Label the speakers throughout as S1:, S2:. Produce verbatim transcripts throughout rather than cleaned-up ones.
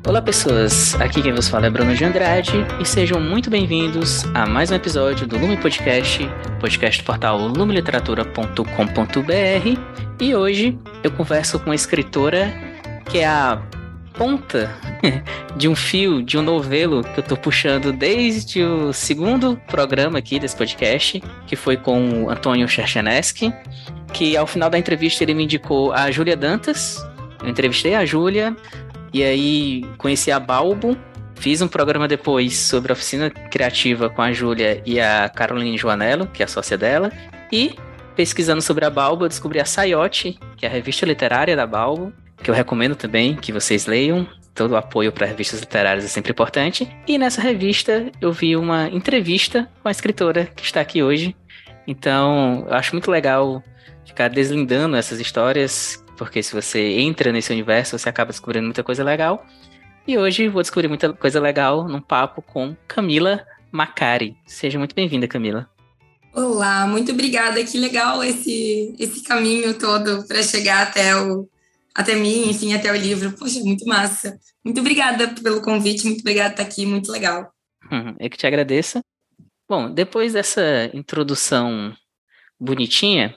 S1: Olá pessoas, aqui quem vos fala é Bruno de Andrade e sejam muito bem-vindos a mais um episódio do Lume Podcast, podcast do portal lume literatura ponto com ponto b r, e hoje eu converso com uma escritora que é a ponta de um fio, de um novelo que eu tô puxando desde o segundo programa aqui desse podcast, que foi com o Antônio Cherchenesky, que ao final da entrevista ele me indicou a Júlia Dantas. Eu entrevistei a Júlia e aí conheci a Balbo, fiz um programa depois sobre a oficina criativa com a Júlia e a Caroline Joanello, que é a sócia dela, e pesquisando sobre a Balbo eu descobri a Saiote, que é a revista literária da Balbo, que eu recomendo também que vocês leiam. Todo o apoio para revistas literárias é sempre importante. E nessa revista eu vi uma entrevista com a escritora que está aqui hoje. Então eu acho muito legal ficar deslindando essas histórias, porque se você entra nesse universo, você acaba descobrindo muita coisa legal. E hoje vou descobrir muita coisa legal num papo com Camila Macari. Seja muito bem-vinda, Camila.
S2: Olá, muito obrigada. Que legal esse, esse caminho todo para chegar até, o, até mim, enfim, até o livro. Poxa, muito massa. Muito obrigada pelo convite, muito obrigada por estar aqui, muito legal.
S1: Uhum, eu que te agradeço. Bom, depois dessa introdução bonitinha,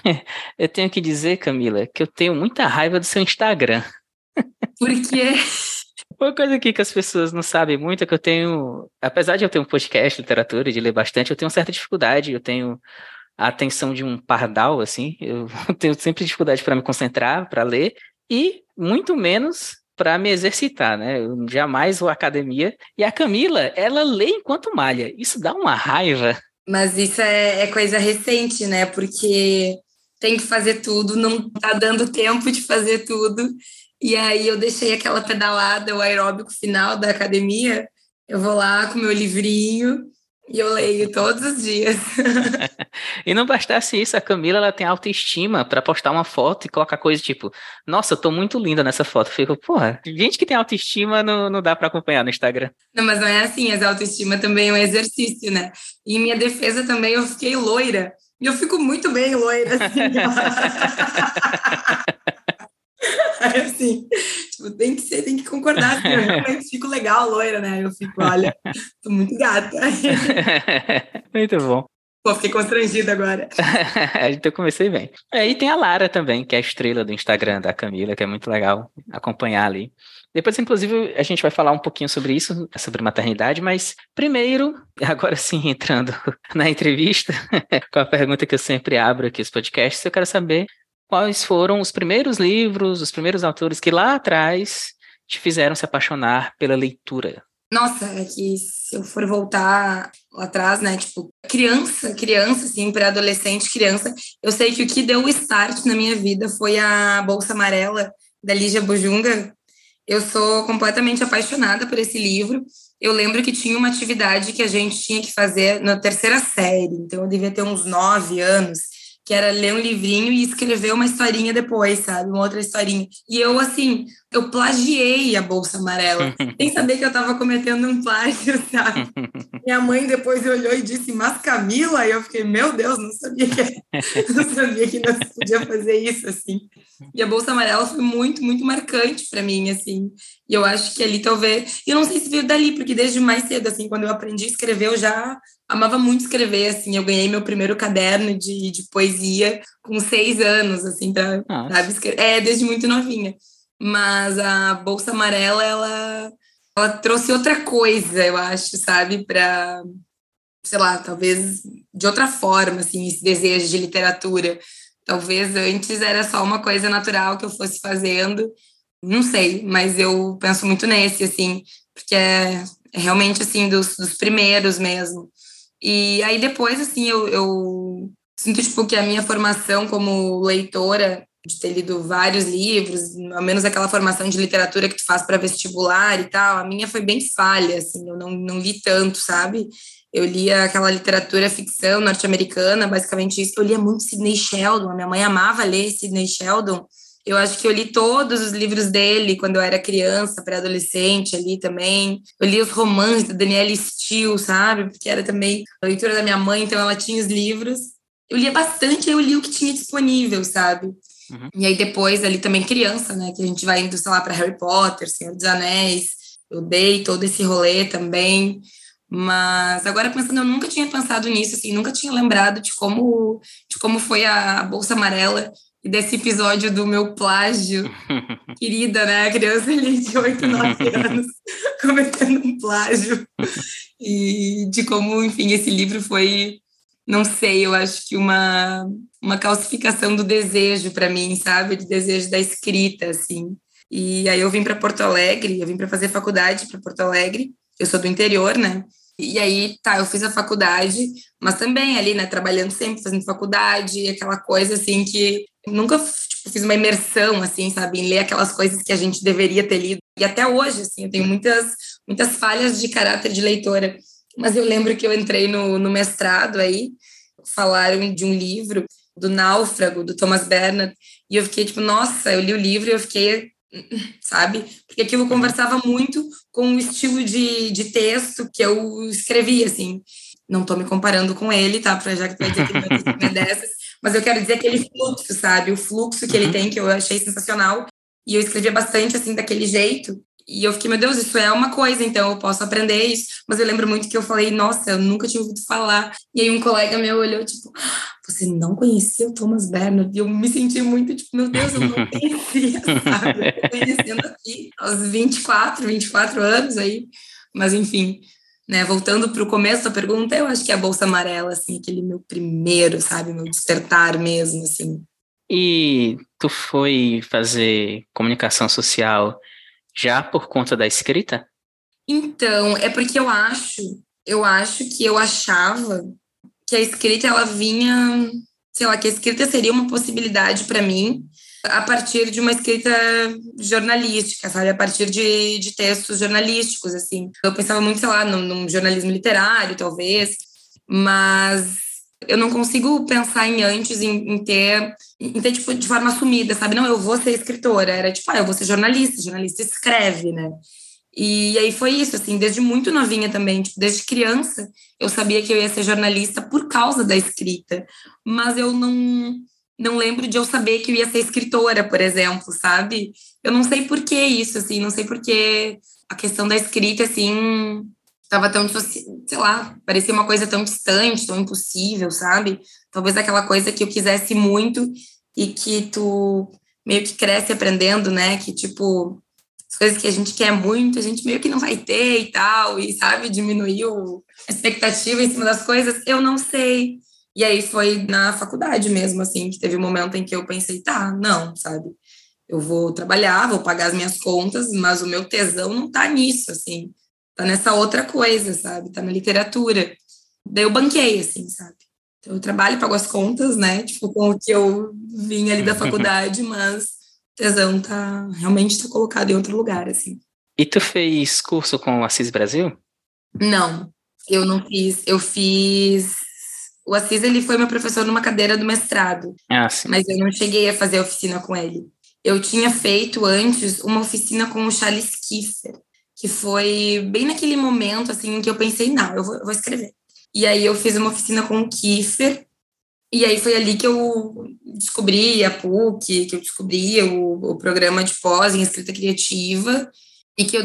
S1: eu tenho que dizer, Camila, que eu tenho muita raiva do seu Instagram.
S2: Por quê?
S1: Uma coisa aqui que as pessoas não sabem muito é que eu tenho, apesar de eu ter um podcast de literatura e de ler bastante, eu tenho certa dificuldade, eu tenho a atenção de um pardal, assim, eu tenho sempre dificuldade para me concentrar, para ler, e muito menos para me exercitar, né? Eu jamais vou à academia. E a Camila, ela lê enquanto malha. Isso dá uma raiva.
S2: Mas isso é, é coisa recente, né? Porque tem que fazer tudo, não tá dando tempo de fazer tudo. E aí eu deixei aquela pedalada, o aeróbico final da academia. Eu vou lá com meu livrinho e eu leio todos os dias.
S1: E não bastasse isso, a Camila ela tem autoestima para postar uma foto e colocar coisa tipo, nossa, eu tô muito linda nessa foto. Eu fico, porra, gente que tem autoestima não, não dá para acompanhar no Instagram.
S2: Não, mas não é assim, a autoestima também é um exercício, né? E em minha defesa também eu fiquei loira. E eu fico muito bem loira, assim. Aí, assim, tipo, tem que ser, tem que concordar, assim, eu realmente fico legal, loira, né? Eu fico, olha, tô muito gata.
S1: Muito bom.
S2: Pô, fiquei constrangida agora.
S1: Então eu comecei bem. Aí tem a Lara também, que é a estrela do Instagram da Camila, que é muito legal acompanhar ali. Depois, inclusive, a gente vai falar um pouquinho sobre isso, sobre maternidade, mas primeiro, agora sim, entrando na entrevista, com a pergunta que eu sempre abro aqui os podcasts, eu quero saber quais foram os primeiros livros, os primeiros autores que lá atrás te fizeram se apaixonar pela leitura.
S2: Nossa, é que se eu for voltar lá atrás, né, tipo, criança, criança, assim, pré-adolescente, criança, eu sei que o que deu o start na minha vida foi a Bolsa Amarela, da Lígia Bojunga. Eu sou completamente apaixonada por esse livro. Eu lembro que tinha uma atividade que a gente tinha que fazer na terceira série, então eu devia ter uns nove anos, que era ler um livrinho e escrever uma historinha depois, sabe? Uma outra historinha. E eu, assim, eu plagiei a Bolsa Amarela, sem saber que eu estava cometendo um plágio, sabe? Minha mãe depois olhou e disse, mas Camila? E eu fiquei, meu Deus, não sabia que, não sabia que não se podia fazer isso, assim. E a Bolsa Amarela foi muito, muito marcante para mim, assim. E eu acho que ali talvez... E eu não sei se veio dali, porque desde mais cedo, assim, quando eu aprendi a escrever, eu já amava muito escrever, assim. Eu ganhei meu primeiro caderno de, de poesia com seis anos, assim, pra, sabe, escrever. É, desde muito novinha. Mas a Bolsa Amarela, ela, ela trouxe outra coisa, eu acho, sabe? Para, sei lá, talvez de outra forma, assim, esse desejo de literatura. Talvez antes era só uma coisa natural que eu fosse fazendo, não sei, mas eu penso muito nesse, assim, porque é, é realmente, assim, dos, dos primeiros mesmo. E aí depois, assim, eu, eu sinto, tipo, que a minha formação como leitora, de ter lido vários livros, ao menos aquela formação de literatura que tu faz para vestibular e tal, a minha foi bem falha, assim, eu não, não li tanto, sabe? Eu lia aquela literatura ficção norte-americana, basicamente isso. Eu lia muito Sidney Sheldon, a minha mãe amava ler Sidney Sheldon. Eu acho que eu li todos os livros dele quando eu era criança, pré-adolescente ali também. Eu li os romances da Danielle Steele, sabe? Porque era também a leitura da minha mãe, então ela tinha os livros. Eu lia bastante, aí eu li o que tinha disponível, sabe?
S1: Uhum.
S2: E aí depois, ali também criança, né? Que a gente vai indo, sei lá, para Harry Potter, Senhor dos Anéis. Eu dei todo esse rolê também. Mas agora pensando, eu nunca tinha pensado nisso, assim, nunca tinha lembrado de como, de como foi a Bolsa Amarela e desse episódio do meu plágio. Querida, né? A criança ali de oito, nove anos cometendo um plágio. E de como, enfim, esse livro foi, não sei, eu acho que uma, uma calcificação do desejo para mim, sabe? De desejo da escrita, assim. E aí eu vim para Porto Alegre, eu vim para fazer faculdade para Porto Alegre. Eu sou do interior, né? E aí, tá, eu fiz a faculdade, mas também ali, né, trabalhando sempre, fazendo faculdade, aquela coisa, assim, que nunca, tipo, fiz uma imersão, assim, sabe, em ler aquelas coisas que a gente deveria ter lido. E até hoje, assim, eu tenho muitas, muitas falhas de caráter de leitora. Mas eu lembro que eu entrei no, no mestrado aí, falaram de um livro, do Náufrago, do Thomas Bernhard, e eu fiquei tipo, nossa, eu li o livro e eu fiquei, sabe? Porque aquilo conversava muito com o estilo de, de texto que eu escrevi, assim. Não tô me comparando com ele, tá? Pra já que tu vai dizer que não é dessas, mas eu quero dizer aquele fluxo, sabe? O fluxo que ele tem, que eu achei sensacional. E eu escrevia bastante, assim, daquele jeito. E eu fiquei, meu Deus, isso é uma coisa, então eu posso aprender isso. Mas eu lembro muito que eu falei, nossa, eu nunca tinha ouvido falar. E aí um colega meu olhou, tipo, você não conhecia o Thomas Bernhard? E eu me senti muito, tipo, meu Deus, eu não conhecia, sabe? Eu tô conhecendo aqui aos vinte e quatro, vinte e quatro anos aí. Mas, enfim, né, voltando para o começo da pergunta, eu acho que é a Bolsa Amarela, assim, aquele meu primeiro, sabe? Meu despertar mesmo, assim.
S1: E tu foi fazer comunicação social já por conta da escrita?
S2: Então, é porque eu acho, eu acho que eu achava que a escrita, ela vinha, sei lá, que a escrita seria uma possibilidade para mim a partir de uma escrita jornalística, sabe? A partir de, de textos jornalísticos, assim. Eu pensava muito, sei lá, num, num jornalismo literário, talvez, mas eu não consigo pensar em antes, em, em ter, em ter, tipo, de forma assumida, sabe? Não, eu vou ser escritora. Era tipo, ah, eu vou ser jornalista, jornalista escreve, né? E aí foi isso, assim, desde muito novinha também, tipo, desde criança, eu sabia que eu ia ser jornalista por causa da escrita, mas eu não, não lembro de eu saber que eu ia ser escritora, por exemplo, sabe? Eu não sei por que isso, assim, não sei por que a questão da escrita, assim, estava tão, sei lá, parecia uma coisa tão distante, tão impossível, sabe? Talvez aquela coisa que eu quisesse muito e que tu meio que cresce aprendendo, né? Que, tipo, as coisas que a gente quer muito, a gente meio que não vai ter e tal, e, sabe, diminuiu a expectativa em cima das coisas, eu não sei. E aí foi na faculdade mesmo, assim, que teve um momento em que eu pensei, tá, não, sabe, eu vou trabalhar, vou pagar as minhas contas, mas o meu tesão não tá nisso, assim, tá nessa outra coisa, sabe, tá na literatura. Daí eu banquei, assim, sabe. Então, eu trabalho, pago as contas, né, tipo, com o que eu vim ali da faculdade, mas tesão tá, realmente tá colocado em outro lugar, assim.
S1: E tu fez curso com o Assis Brasil?
S2: Não, eu não fiz. Eu fiz... O Assis, ele foi meu professor numa cadeira do mestrado.
S1: Ah, sim.
S2: Mas eu não cheguei a fazer oficina com ele. Eu tinha feito antes uma oficina com o Charles Kiefer, que foi bem naquele momento, assim, em que eu pensei, não, eu vou, eu vou escrever. E aí eu fiz uma oficina com o Kiefer, e aí foi ali que eu descobri a P U C, que eu descobri o, o programa de pós em escrita criativa, e que eu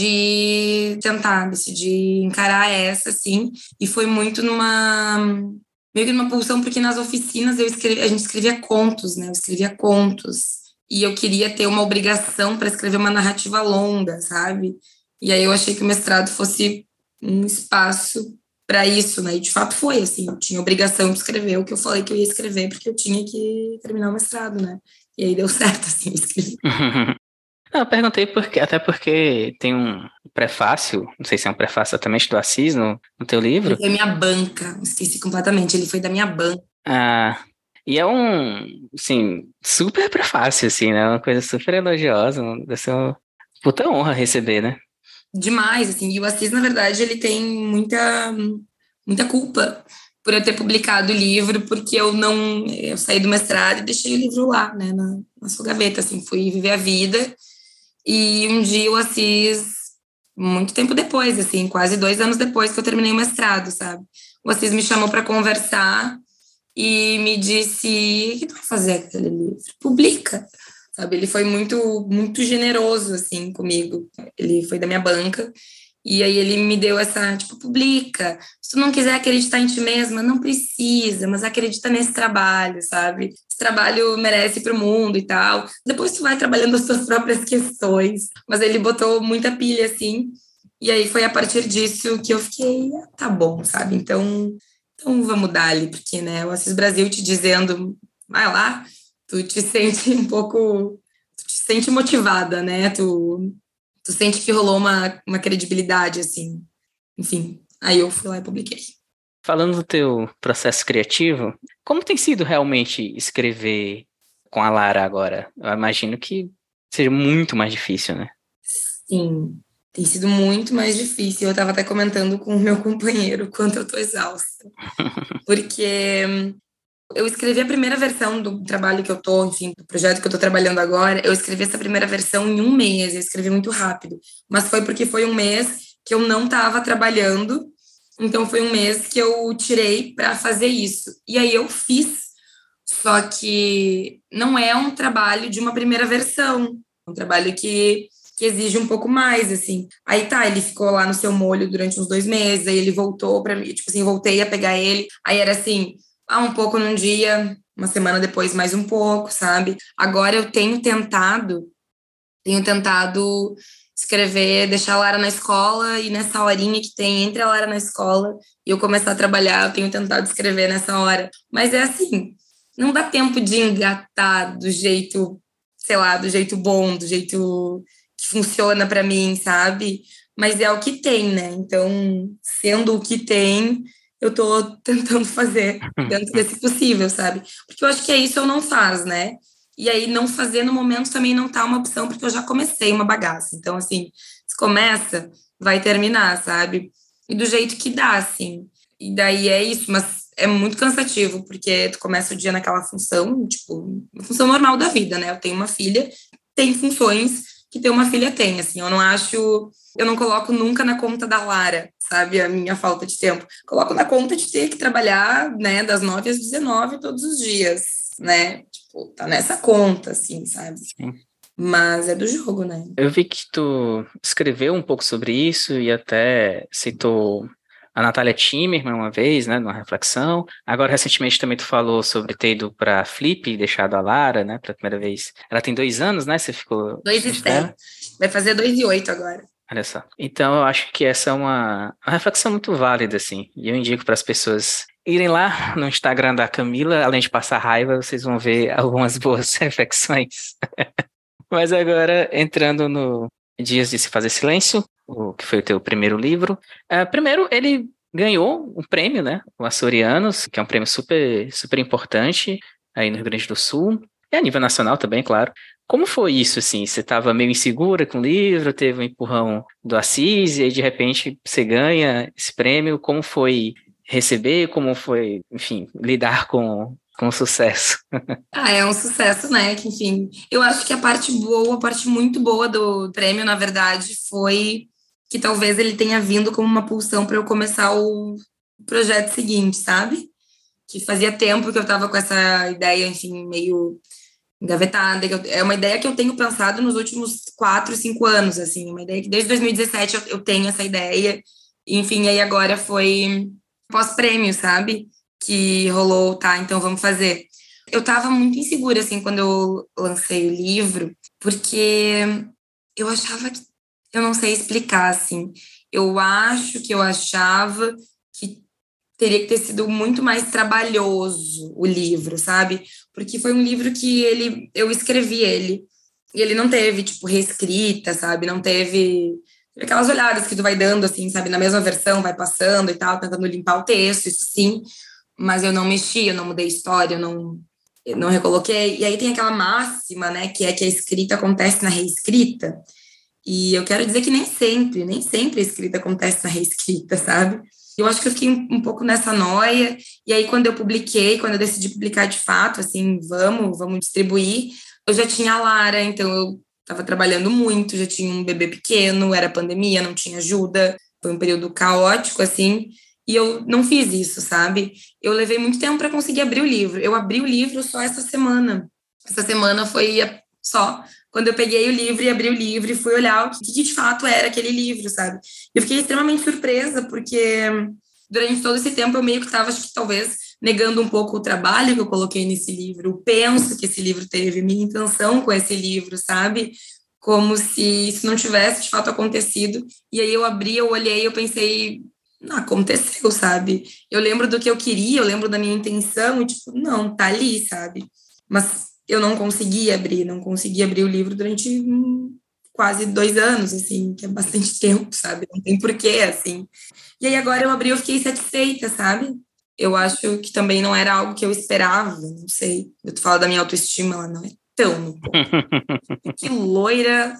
S2: decidi tentar, decidi encarar essa, assim, e foi muito numa, meio que numa pulsão, porque nas oficinas eu escrevi, a gente escrevia contos, né, eu escrevia contos, e eu queria ter uma obrigação para escrever uma narrativa longa, sabe, e aí eu achei que o mestrado fosse um espaço para isso, né? E de fato foi assim, eu tinha obrigação de escrever o que eu falei que eu ia escrever, porque eu tinha que terminar o mestrado, né? E aí deu certo, assim, eu escrevi.
S1: Não, eu perguntei porque, até porque tem um prefácio, não sei se é um prefácio exatamente do Assis no, no teu livro.
S2: Ele foi minha banca, esqueci completamente, ele foi da minha banca.
S1: Ah, e é um, assim, super prefácio, assim, né? Uma coisa super elogiosa, deve ser uma puta honra receber, né?
S2: Demais, assim, e o Assis, na verdade, ele tem muita, muita culpa por eu ter publicado o livro, porque eu não, eu saí do mestrado e deixei o livro lá, né, na, na sua gaveta, assim, fui viver a vida, e um dia o Assis, muito tempo depois, assim, quase dois anos depois que eu terminei o mestrado, sabe, o Assis me chamou para conversar, e me disse: o que tu vai fazer com aquele livro? Publica, sabe? Ele foi muito, muito generoso, assim, comigo. Ele foi da minha banca. E aí ele me deu essa, tipo, publica. Se tu não quiser acreditar em ti mesma, não precisa, mas acredita nesse trabalho, sabe? Esse trabalho merece para o mundo e tal. Depois tu vai trabalhando as tuas próprias questões. Mas ele botou muita pilha, assim. E aí foi a partir disso que eu fiquei, ah, tá bom, sabe? Então, então vamos dar ali, porque, né, o Assis Brasil te dizendo, vai lá, tu te sente um pouco, tu te sente motivada, né? Tu... Tu sente que rolou uma, uma credibilidade, assim. Enfim, aí eu fui lá e publiquei.
S1: Falando do teu processo criativo, como tem sido realmente escrever com a Lara agora? Eu imagino que seja muito mais difícil, né?
S2: Sim, tem sido muito mais difícil. Eu estava até comentando com o meu companheiro quanto eu tô exausta. Porque eu escrevi a primeira versão do trabalho que eu tô, enfim, do projeto que eu tô trabalhando agora, eu escrevi essa primeira versão em um mês, eu escrevi muito rápido. Mas foi porque foi um mês que eu não estava trabalhando, então foi um mês que eu tirei para fazer isso. E aí eu fiz, só que não é um trabalho de uma primeira versão, é um trabalho que, que exige um pouco mais, assim. Aí tá, ele ficou lá no seu molho durante uns dois meses, aí ele voltou para mim, tipo assim, voltei a pegar ele, aí era assim... Ah, um pouco num dia, uma semana depois mais um pouco, sabe? Agora eu tenho tentado, tenho tentado escrever, deixar a Lara na escola e nessa horinha que tem entre a Lara na escola e eu começar a trabalhar, eu tenho tentado escrever nessa hora. Mas é assim, não dá tempo de engatar do jeito, sei lá, do jeito bom, do jeito que funciona para mim, sabe? Mas é o que tem, né? Então, sendo o que tem, eu tô tentando fazer dentro desse possível, sabe? Porque eu acho que é isso ou não faz, né? E aí não fazer no momento também não tá uma opção, porque eu já comecei uma bagaça. Então, assim, se começa, vai terminar, sabe? E do jeito que dá, assim. E daí é isso, mas é muito cansativo, porque tu começa o dia naquela função, tipo, uma função normal da vida, né? Eu tenho uma filha, tem funções que ter uma filha tem, assim, eu não acho... Eu não coloco nunca na conta da Lara, sabe, a minha falta de tempo. Coloco na conta de ter que trabalhar, né, das nove às dezenove todos os dias, né? Tipo, tá nessa conta, assim, sabe?
S1: Sim.
S2: Mas é do jogo, né?
S1: Eu vi que tu escreveu um pouco sobre isso e até citou a Natália Timmerman uma vez, né, numa reflexão. Agora, recentemente, também tu falou sobre ter ido pra Flip e deixado a Lara, né, pela primeira vez. Ela tem dois anos, né, você ficou...
S2: Dois e sete. Vai fazer dois e oito agora.
S1: Olha só. Então, eu acho que essa é uma, uma reflexão muito válida, assim. E eu indico para as pessoas irem lá no Instagram da Camila, além de passar raiva, vocês vão ver algumas boas reflexões. Mas agora, entrando no Dias de Se Fazer Silêncio, o que foi o teu primeiro livro. Uh, primeiro, ele ganhou um prêmio, né? O Açorianos, que é um prêmio super, super importante aí no Rio Grande do Sul. E a nível nacional também, claro. Como foi isso, assim? Você estava meio insegura com o livro, teve um empurrão do Assis, e aí de repente você ganha esse prêmio. Como foi receber? Como foi, enfim, lidar com, com o sucesso?
S2: Ah, é um sucesso, né? Que, enfim, eu acho que a parte boa, a parte muito boa do prêmio, na verdade, foi que talvez ele tenha vindo como uma pulsão para eu começar o projeto seguinte, sabe? Que fazia tempo que eu estava com essa ideia, enfim, meio engavetada. Que eu, é uma ideia que eu tenho pensado nos últimos quatro, cinco anos, assim, uma ideia que desde dois mil e dezessete eu, eu tenho essa ideia. Enfim, aí agora foi pós-prêmio, sabe? Que rolou, tá, então vamos fazer. Eu tava muito insegura, assim, quando eu lancei o livro, porque eu achava que... Eu não sei explicar, assim. Eu acho que eu achava que teria que ter sido muito mais trabalhoso o livro, sabe? Porque foi um livro que ele, eu escrevi ele, e ele não teve, tipo, reescrita, sabe? Não teve aquelas olhadas que tu vai dando, assim, sabe? Na mesma versão, vai passando e tal, tentando limpar o texto, isso sim. Mas eu não mexi, eu não mudei história, eu não, eu não recoloquei. E aí tem aquela máxima, né? Que é que a escrita acontece na reescrita. E eu quero dizer que nem sempre, nem sempre a escrita acontece na reescrita, sabe? Eu acho que eu fiquei um, um pouco nessa noia, e aí quando eu publiquei, quando eu decidi publicar de fato, assim, vamos, vamos distribuir, eu já tinha a Lara, então eu estava trabalhando muito, já tinha um bebê pequeno, era pandemia, não tinha ajuda, foi um período caótico, assim, E eu não fiz isso, sabe? Eu levei muito tempo para conseguir abrir o livro. Eu abri o livro só essa semana. Essa semana foi só quando eu peguei o livro e abri o livro e fui olhar o que, que de fato era aquele livro, sabe? Eu fiquei extremamente surpresa, porque durante todo esse tempo eu meio que estava, acho que talvez, negando um pouco o trabalho que eu coloquei nesse livro, o penso que esse livro teve, minha intenção com esse livro, sabe? Como se isso não tivesse de fato acontecido. E aí eu abri, eu olhei, eu pensei, não aconteceu, sabe? Eu lembro do que eu queria, eu lembro da minha intenção, e tipo, não, tá ali, sabe? Mas eu não consegui abrir, não consegui abrir o livro durante hum, quase dois anos, assim, que é bastante tempo, sabe? Não tem porquê, assim. E aí agora eu abri, eu fiquei satisfeita, sabe? Eu acho que também não era algo que eu esperava, não sei. Eu tô falando da minha autoestima, ela não é tão... Que loira...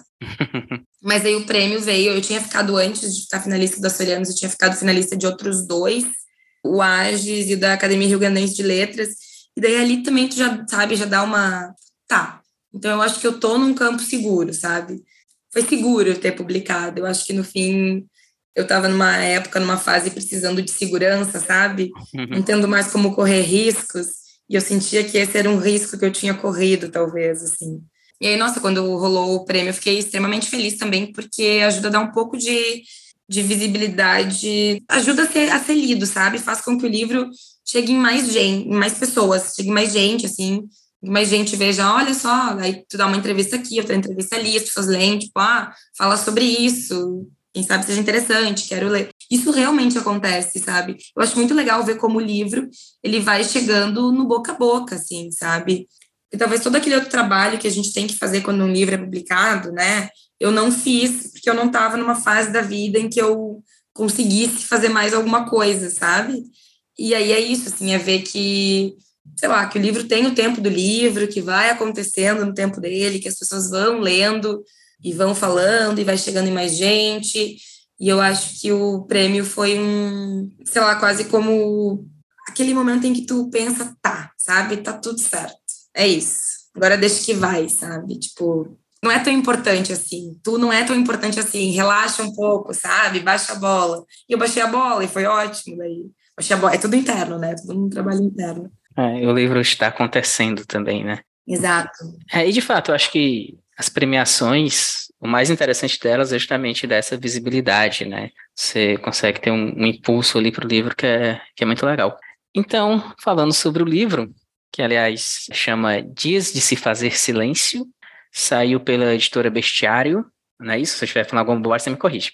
S2: Mas aí o prêmio veio, eu tinha ficado antes de ficar finalista do Açorianos, eu tinha ficado finalista de outros dois, o Ages e da Academia Rio Grandense de Letras, e daí ali também tu já, sabe, já dá uma... Tá, então eu acho que eu tô num campo seguro, sabe? Foi seguro eu ter publicado, eu acho que no fim eu tava numa época, numa fase precisando de segurança, sabe? Não tendo mais como correr riscos, e eu sentia que esse era um risco que eu tinha corrido, talvez, assim. E aí, nossa, quando rolou o prêmio, eu fiquei extremamente feliz também, porque ajuda a dar um pouco de, de visibilidade, ajuda a ser, a ser lido, sabe? Faz com que o livro chegue em mais gente, em mais pessoas, chegue em mais gente, assim, mais gente veja, olha só, aí tu dá uma entrevista aqui, outra entrevista ali, as pessoas leem, tipo, ah, fala sobre isso, quem sabe seja interessante, quero ler. Isso realmente acontece, sabe? Eu acho muito legal ver como o livro, ele vai chegando no boca a boca, assim, sabe? E talvez todo aquele outro trabalho que a gente tem que fazer quando um livro é publicado, né? Eu não fiz porque eu não estava numa fase da vida em que eu conseguisse fazer mais alguma coisa, sabe? E aí é isso, assim, é ver que, sei lá, que o livro tem o tempo do livro, que vai acontecendo no tempo dele, que as pessoas vão lendo e vão falando e vai chegando em mais gente. E eu acho que o prêmio foi um, sei lá, quase como aquele momento em que tu pensa, tá, sabe? Tá tudo certo. É isso. Agora deixa que vai, sabe? Tipo, não é tão importante assim. Tu não é tão importante assim. Relaxa um pouco, sabe? Baixa a bola. E eu baixei a bola e foi ótimo. Daí. Baixei a bola. É tudo interno, né? Tudo um trabalho interno.
S1: É, o livro está acontecendo também, né?
S2: Exato.
S1: É, e de fato, eu acho que as premiações, o mais interessante delas é justamente dessa visibilidade, né? Você consegue ter um, um impulso ali para o livro que é, que é muito legal. Então, falando sobre o livro, que aliás chama Dias de se Fazer Silêncio, saiu pela editora Bestiário, não é isso? Se eu estiver falando alguma bobagem, você me corrige.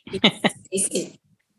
S2: Isso.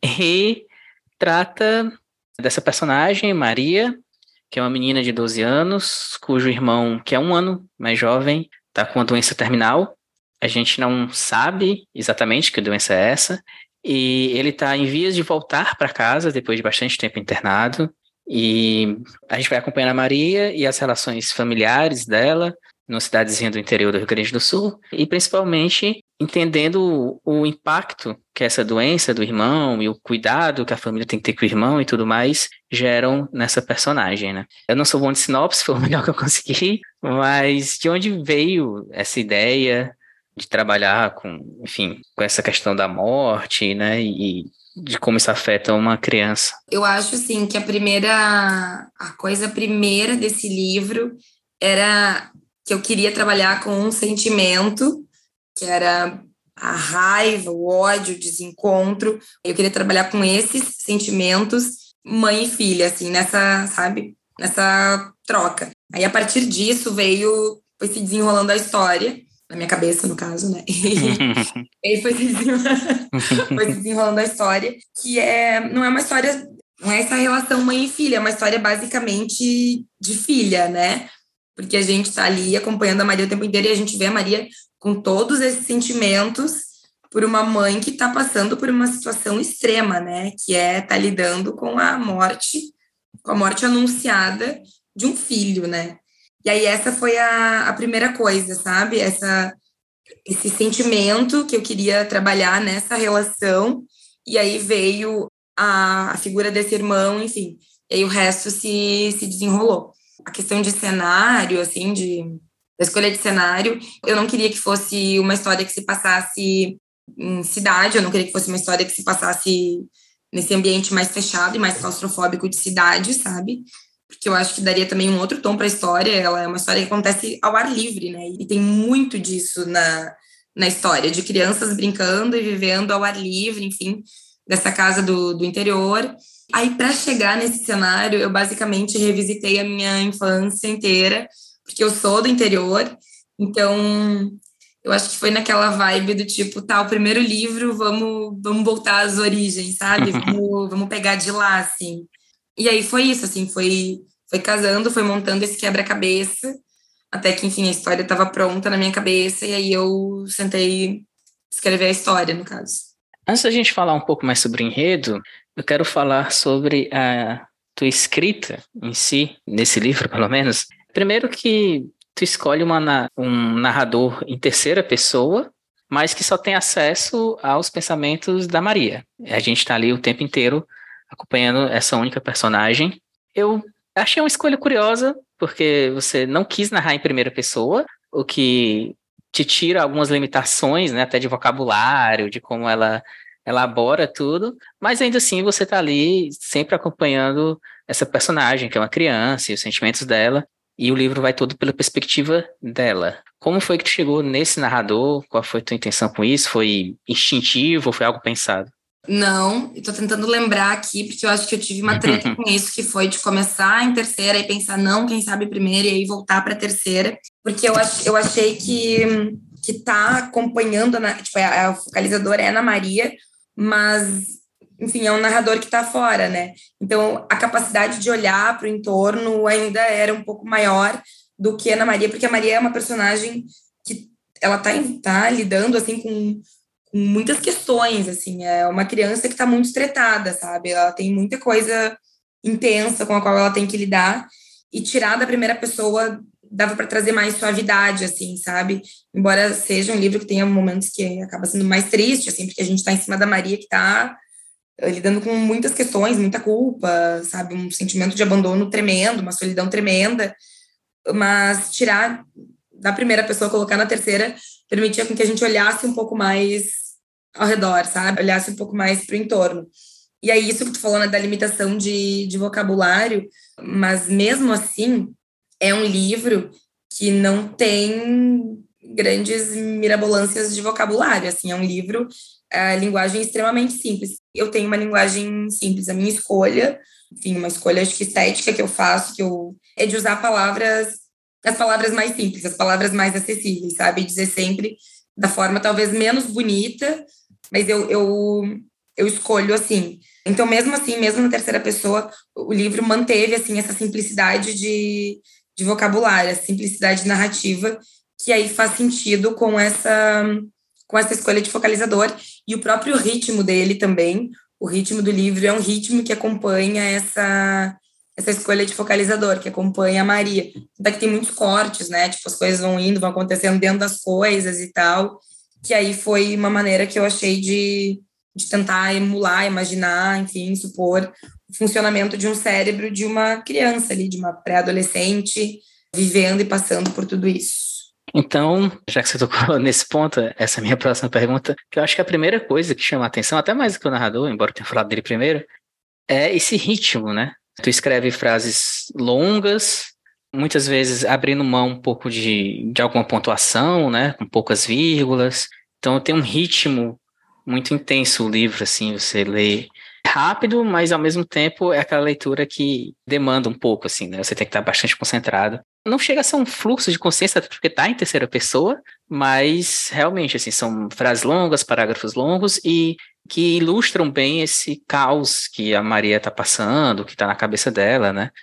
S1: E trata dessa personagem, Maria, que é uma menina de doze anos, cujo irmão, que é um ano mais jovem, está com uma doença terminal. A gente não sabe exatamente que doença é essa, e ele está em vias de voltar para casa depois de bastante tempo internado. E a gente vai acompanhando a Maria e as relações familiares dela numa cidadezinha do interior do Rio Grande do Sul, e principalmente entendendo o, o impacto que essa doença do irmão e o cuidado que a família tem que ter com o irmão e tudo mais geram nessa personagem, né? Eu não sou bom de sinopse, foi o melhor que eu consegui, mas de onde veio essa ideia de trabalhar com, enfim, com essa questão da morte, né, e de como isso afeta uma criança?
S2: Eu acho, assim, que a primeira, a coisa primeira desse livro era que eu queria trabalhar com um sentimento, que era a raiva, o ódio, o desencontro. Eu queria trabalhar com esses sentimentos, mãe e filha, assim, nessa, sabe, nessa troca. Aí, a partir disso, veio, foi se desenrolando a história, na minha cabeça, no caso, né? E aí foi se desenrolando, foi se desenrolando a história, que é, não é uma história, não é essa relação mãe e filha, é uma história basicamente de filha, né? Porque a gente tá ali acompanhando a Maria o tempo inteiro e a gente vê a Maria com todos esses sentimentos por uma mãe que tá passando por uma situação extrema, né? Que é tá lidando com a morte, com a morte anunciada de um filho, né? E aí essa foi a, a primeira coisa, sabe? Essa, esse sentimento que eu queria trabalhar nessa relação, e aí veio a, a figura desse irmão, enfim. E aí o resto se, se desenrolou. A questão de cenário, assim, de, da escolha de cenário, eu não queria que fosse uma história que se passasse em cidade, eu não queria que fosse uma história que se passasse nesse ambiente mais fechado e mais claustrofóbico de cidade, sabe? Porque eu acho que daria também um outro tom para a história. Ela é uma história que acontece ao ar livre, né? E tem muito disso na, na história, de crianças brincando e vivendo ao ar livre, enfim, dessa casa do, do interior. Aí, para chegar nesse cenário, eu basicamente revisitei a minha infância inteira, porque eu sou do interior, então eu acho que foi naquela vibe do tipo, tá, o primeiro livro, vamos, vamos voltar às origens, sabe? Vamos, vamos pegar de lá, assim. E aí foi isso, assim, foi, foi casando, foi montando esse quebra-cabeça, até que, enfim, a história estava pronta na minha cabeça, e aí eu sentei escrever a história, no caso.
S1: Antes da gente falar um pouco mais sobre o enredo, eu quero falar sobre a tua escrita em si, nesse livro, pelo menos. Primeiro que tu escolhe uma, um narrador em terceira pessoa, mas que só tem acesso aos pensamentos da Maria. A gente está ali o tempo inteiro acompanhando essa única personagem. Eu achei uma escolha curiosa, porque você não quis narrar em primeira pessoa, o que te tira algumas limitações, né, até de vocabulário, de como ela elabora tudo, mas ainda assim você está ali sempre acompanhando essa personagem, que é uma criança, e os sentimentos dela, e o livro vai todo pela perspectiva dela. Como foi que tu chegou nesse narrador? Qual foi a tua intenção com isso? Foi instintivo ou foi algo pensado?
S2: Não, eu tô tentando lembrar aqui, porque eu acho que eu tive uma treta com isso, que foi de começar em terceira e pensar, não, quem sabe primeiro, e aí voltar pra terceira, porque eu, ach, eu achei que, que tá acompanhando, na, tipo, a, a focalizadora é Ana Maria, mas, enfim, é um narrador que tá fora, né? Então, a capacidade de olhar pro entorno ainda era um pouco maior do que a Ana Maria, porque a Maria é uma personagem que ela tá, tá lidando, assim, com muitas questões, assim, é uma criança que está muito estretada, sabe? Ela tem muita coisa intensa com a qual ela tem que lidar, e tirar da primeira pessoa dava para trazer mais suavidade, assim, sabe? Embora seja um livro que tenha momentos que acaba sendo mais triste, assim, porque a gente está em cima da Maria, que está lidando com muitas questões, muita culpa, sabe? Um sentimento de abandono tremendo, uma solidão tremenda, mas tirar da primeira pessoa, colocar na terceira, permitia com que a gente olhasse um pouco mais ao redor, sabe? Olhasse um pouco mais para o entorno. E aí, isso que tu falou, né, da limitação de, de vocabulário, mas mesmo assim, é um livro que não tem grandes mirabolâncias de vocabulário, assim, é um livro, a linguagem extremamente simples. Eu tenho uma linguagem simples, a minha escolha, enfim, uma escolha, acho que estética que eu faço, que eu, é de usar palavras, as palavras mais simples, as palavras mais acessíveis, sabe? Dizer sempre da forma talvez menos bonita, mas eu, eu, eu escolho assim. Então, mesmo assim, mesmo na terceira pessoa, o livro manteve, assim, essa simplicidade de, de vocabulário, essa simplicidade narrativa, que aí faz sentido com essa, com essa escolha de focalizador, e o próprio ritmo dele também. O ritmo do livro é um ritmo que acompanha essa, essa escolha de focalizador, que acompanha a Maria. Até que tem muitos cortes, né? Tipo, as coisas vão indo, vão acontecendo dentro das coisas e tal, que aí foi uma maneira que eu achei de, de tentar emular, imaginar, enfim, supor o funcionamento de um cérebro de uma criança ali, de uma pré-adolescente, vivendo e passando por tudo isso.
S1: Então, já que você tocou nesse ponto, essa é a minha próxima pergunta, que eu acho que a primeira coisa que chama a atenção, até mais do que o narrador, embora eu tenha falado dele primeiro, é esse ritmo, né? Tu escreve frases longas, muitas vezes abrindo mão um pouco de, de alguma pontuação, né, com poucas vírgulas. Então tem um ritmo muito intenso o livro, assim, você lê rápido, mas ao mesmo tempo é aquela leitura que demanda um pouco, assim, né, você tem que estar bastante concentrado. Não chega a ser um fluxo de consciência, porque está em terceira pessoa, mas realmente, assim, são frases longas, parágrafos longos e que ilustram bem esse caos que a Maria está passando, que está na cabeça dela, né?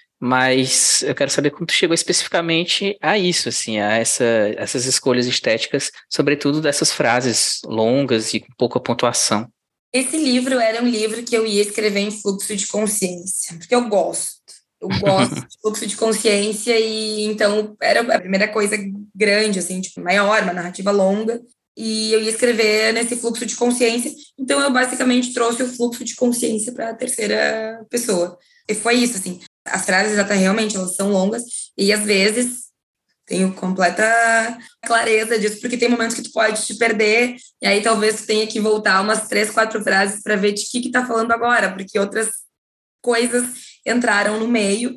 S1: Mas eu quero saber como tu chegou especificamente a isso, assim, a essa, essas escolhas estéticas, sobretudo dessas frases longas e com pouca pontuação.
S2: Esse livro era um livro que eu ia escrever em fluxo de consciência, porque eu gosto. Eu gosto de fluxo de consciência, e então era a primeira coisa grande, assim, tipo, maior, uma narrativa longa, e eu ia escrever nesse fluxo de consciência. Então eu basicamente trouxe o fluxo de consciência para a terceira pessoa. E foi isso, assim. As frases até realmente elas são longas, e às vezes Tenho completa clareza disso, porque tem momentos que tu pode te perder, e aí talvez tu tenha que voltar umas três, quatro frases para ver de que que tá falando agora, porque outras coisas entraram no meio,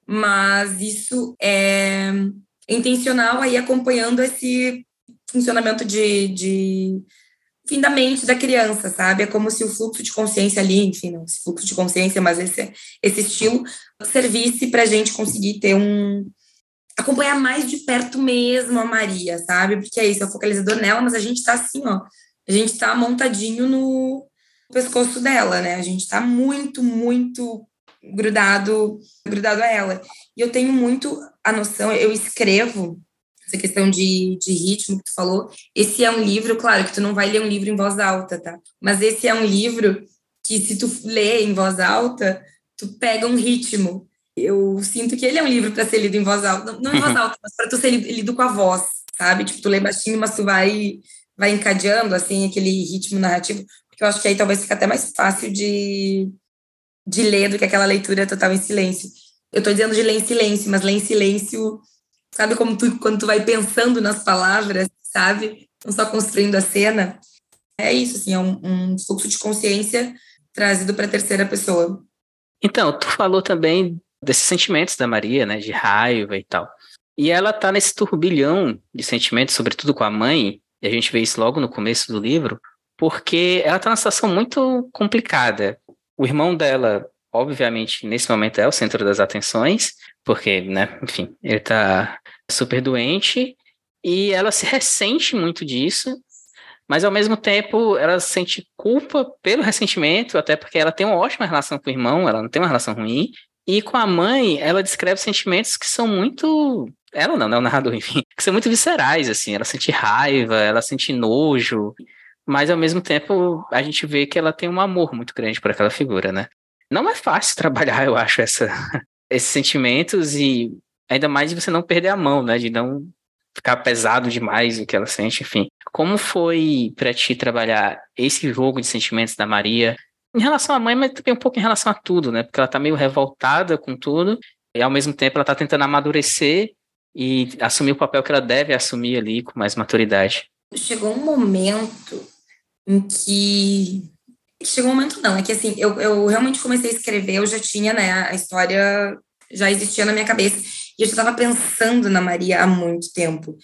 S2: mas isso é intencional aí acompanhando esse funcionamento de, de enfim, da mente da criança, sabe? É como se o fluxo de consciência ali, enfim, não esse fluxo de consciência, mas esse, esse estilo servisse para a gente conseguir ter um acompanhar mais de perto mesmo a Maria, sabe? Porque é isso, é o focalizador nela, mas a gente tá assim, ó, a gente tá montadinho no pescoço dela, né? A gente tá muito, muito grudado, grudado a ela. E eu tenho muito a noção, eu escrevo, essa questão de, de ritmo que tu falou, esse é um livro, claro que tu não vai ler um livro em voz alta, tá? Mas esse é um livro que se tu lê em voz alta, tu pega um ritmo. Eu sinto que ele é um livro para ser lido em voz alta, não, não em voz alta, mas para tu ser lido, lido com a voz, sabe? Tipo, tu lê baixinho, mas tu vai, vai encadeando, assim, aquele ritmo narrativo, porque eu acho que aí talvez fique até mais fácil de, de ler do que aquela leitura total em silêncio. Eu tô dizendo de ler em silêncio, mas ler em silêncio, sabe como tu, quando tu vai pensando nas palavras, sabe? Não só construindo a cena. É isso, assim, é um, um fluxo de consciência trazido para a terceira pessoa.
S1: Então, tu falou também desses sentimentos da Maria, né, de raiva e tal. E ela tá nesse turbilhão de sentimentos, sobretudo com a mãe, e a gente vê isso logo no começo do livro, porque ela tá numa situação muito complicada. O irmão dela, obviamente, nesse momento é o centro das atenções, porque, né, enfim, ele tá super doente, e ela se ressente muito disso, mas ao mesmo tempo ela sente culpa pelo ressentimento, até porque ela tem uma ótima relação com o irmão, ela não tem uma relação ruim, e com a mãe, ela descreve sentimentos que são muito... Ela não, né? O narrador, enfim. Que são muito viscerais, assim. Ela sente raiva, ela sente nojo. Mas, ao mesmo tempo, a gente vê que ela tem um amor muito grande por aquela figura, né? Não é fácil trabalhar, eu acho, essa, esses sentimentos. E ainda mais de você não perder a mão, né? De não ficar pesado demais o que ela sente, enfim. Como foi pra ti trabalhar esse jogo de sentimentos da Maria... Em relação à mãe, mas também um pouco em relação a tudo, né? Porque ela tá meio revoltada com tudo e, ao mesmo tempo, ela tá tentando amadurecer e assumir o papel que ela deve assumir ali com mais maturidade.
S2: Chegou um momento em que... Chegou um momento, não. É que, assim, eu, eu realmente comecei a escrever, eu já tinha, né? A história já existia na minha cabeça. E eu já estava pensando na Maria há muito tempo.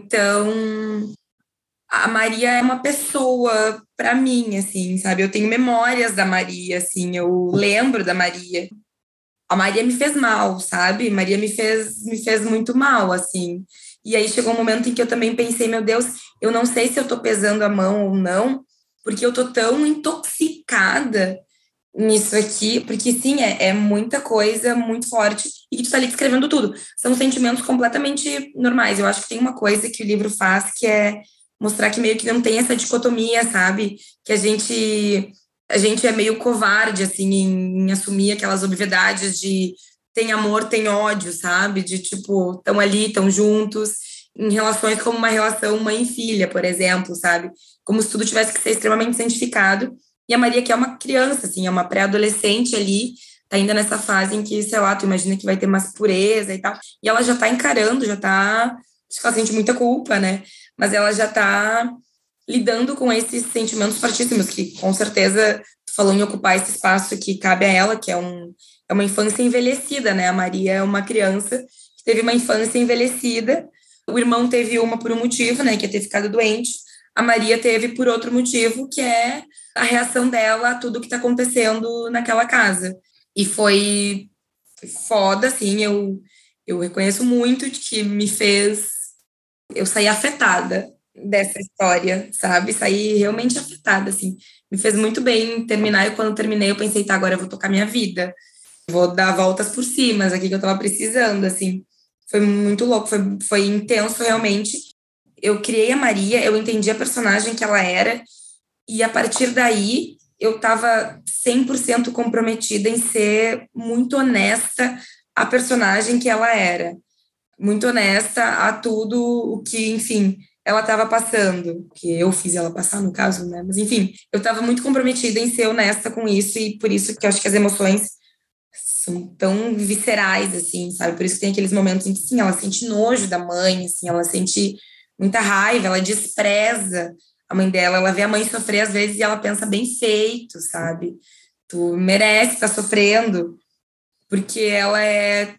S2: Então... A Maria é uma pessoa para mim, assim, sabe? Eu tenho memórias da Maria, assim, eu lembro da Maria. A Maria me fez mal, sabe? Maria me fez, me fez muito mal, assim. E aí chegou um momento em que eu também pensei, meu Deus, eu não sei se eu tô pesando a mão ou não, porque eu tô tão intoxicada nisso aqui, porque sim, é, é muita coisa muito forte e que tu tá ali descrevendo tudo. São sentimentos completamente normais. Eu acho que tem uma coisa que o livro faz que é mostrar que meio que não tem essa dicotomia, sabe? Que a gente, a gente é meio covarde, assim, em, em assumir aquelas obviedades de tem amor, tem ódio, sabe? De, tipo, estão ali, estão juntos, em relações como uma relação mãe e filha, por exemplo, sabe? Como se tudo tivesse que ser extremamente santificado. E a Maria, que é uma criança, assim, é uma pré-adolescente ali, tá ainda nessa fase em que, sei lá, tu imagina que vai ter mais pureza e tal. E ela já tá encarando, já tá... Acho que ela sente muita culpa, né? Mas ela já está lidando com esses sentimentos fortíssimos, que com certeza tu falou em ocupar esse espaço que cabe a ela, que é, um, é uma infância envelhecida, né? A Maria é uma criança que teve uma infância envelhecida, o irmão teve uma por um motivo, né? Que é ter ficado doente, a Maria teve por outro motivo, que é a reação dela a tudo que está acontecendo naquela casa. E foi foda, assim, eu, eu reconheço muito de que me fez... Eu saí afetada dessa história, sabe? Saí realmente afetada, assim. Me fez muito bem terminar, e quando terminei eu pensei, tá, agora eu vou tocar minha vida. Vou dar voltas por cima, aqui que eu tava precisando, assim. Foi muito louco, foi, foi intenso, realmente. Eu criei a Maria, eu entendi a personagem que ela era, e a partir daí eu tava cem por cento comprometida em ser muito honesta à personagem que ela era. Muito honesta a tudo o que, enfim, ela estava passando, que eu fiz ela passar, no caso, né? Mas, enfim, eu estava muito comprometida em ser honesta com isso e por isso que eu acho que as emoções são tão viscerais, assim, sabe? Por isso tem aqueles momentos em que, sim, ela sente nojo da mãe, assim, ela sente muita raiva, ela despreza a mãe dela, ela vê a mãe sofrer às vezes e ela pensa, bem feito, sabe? Tu merece estar sofrendo, porque ela é,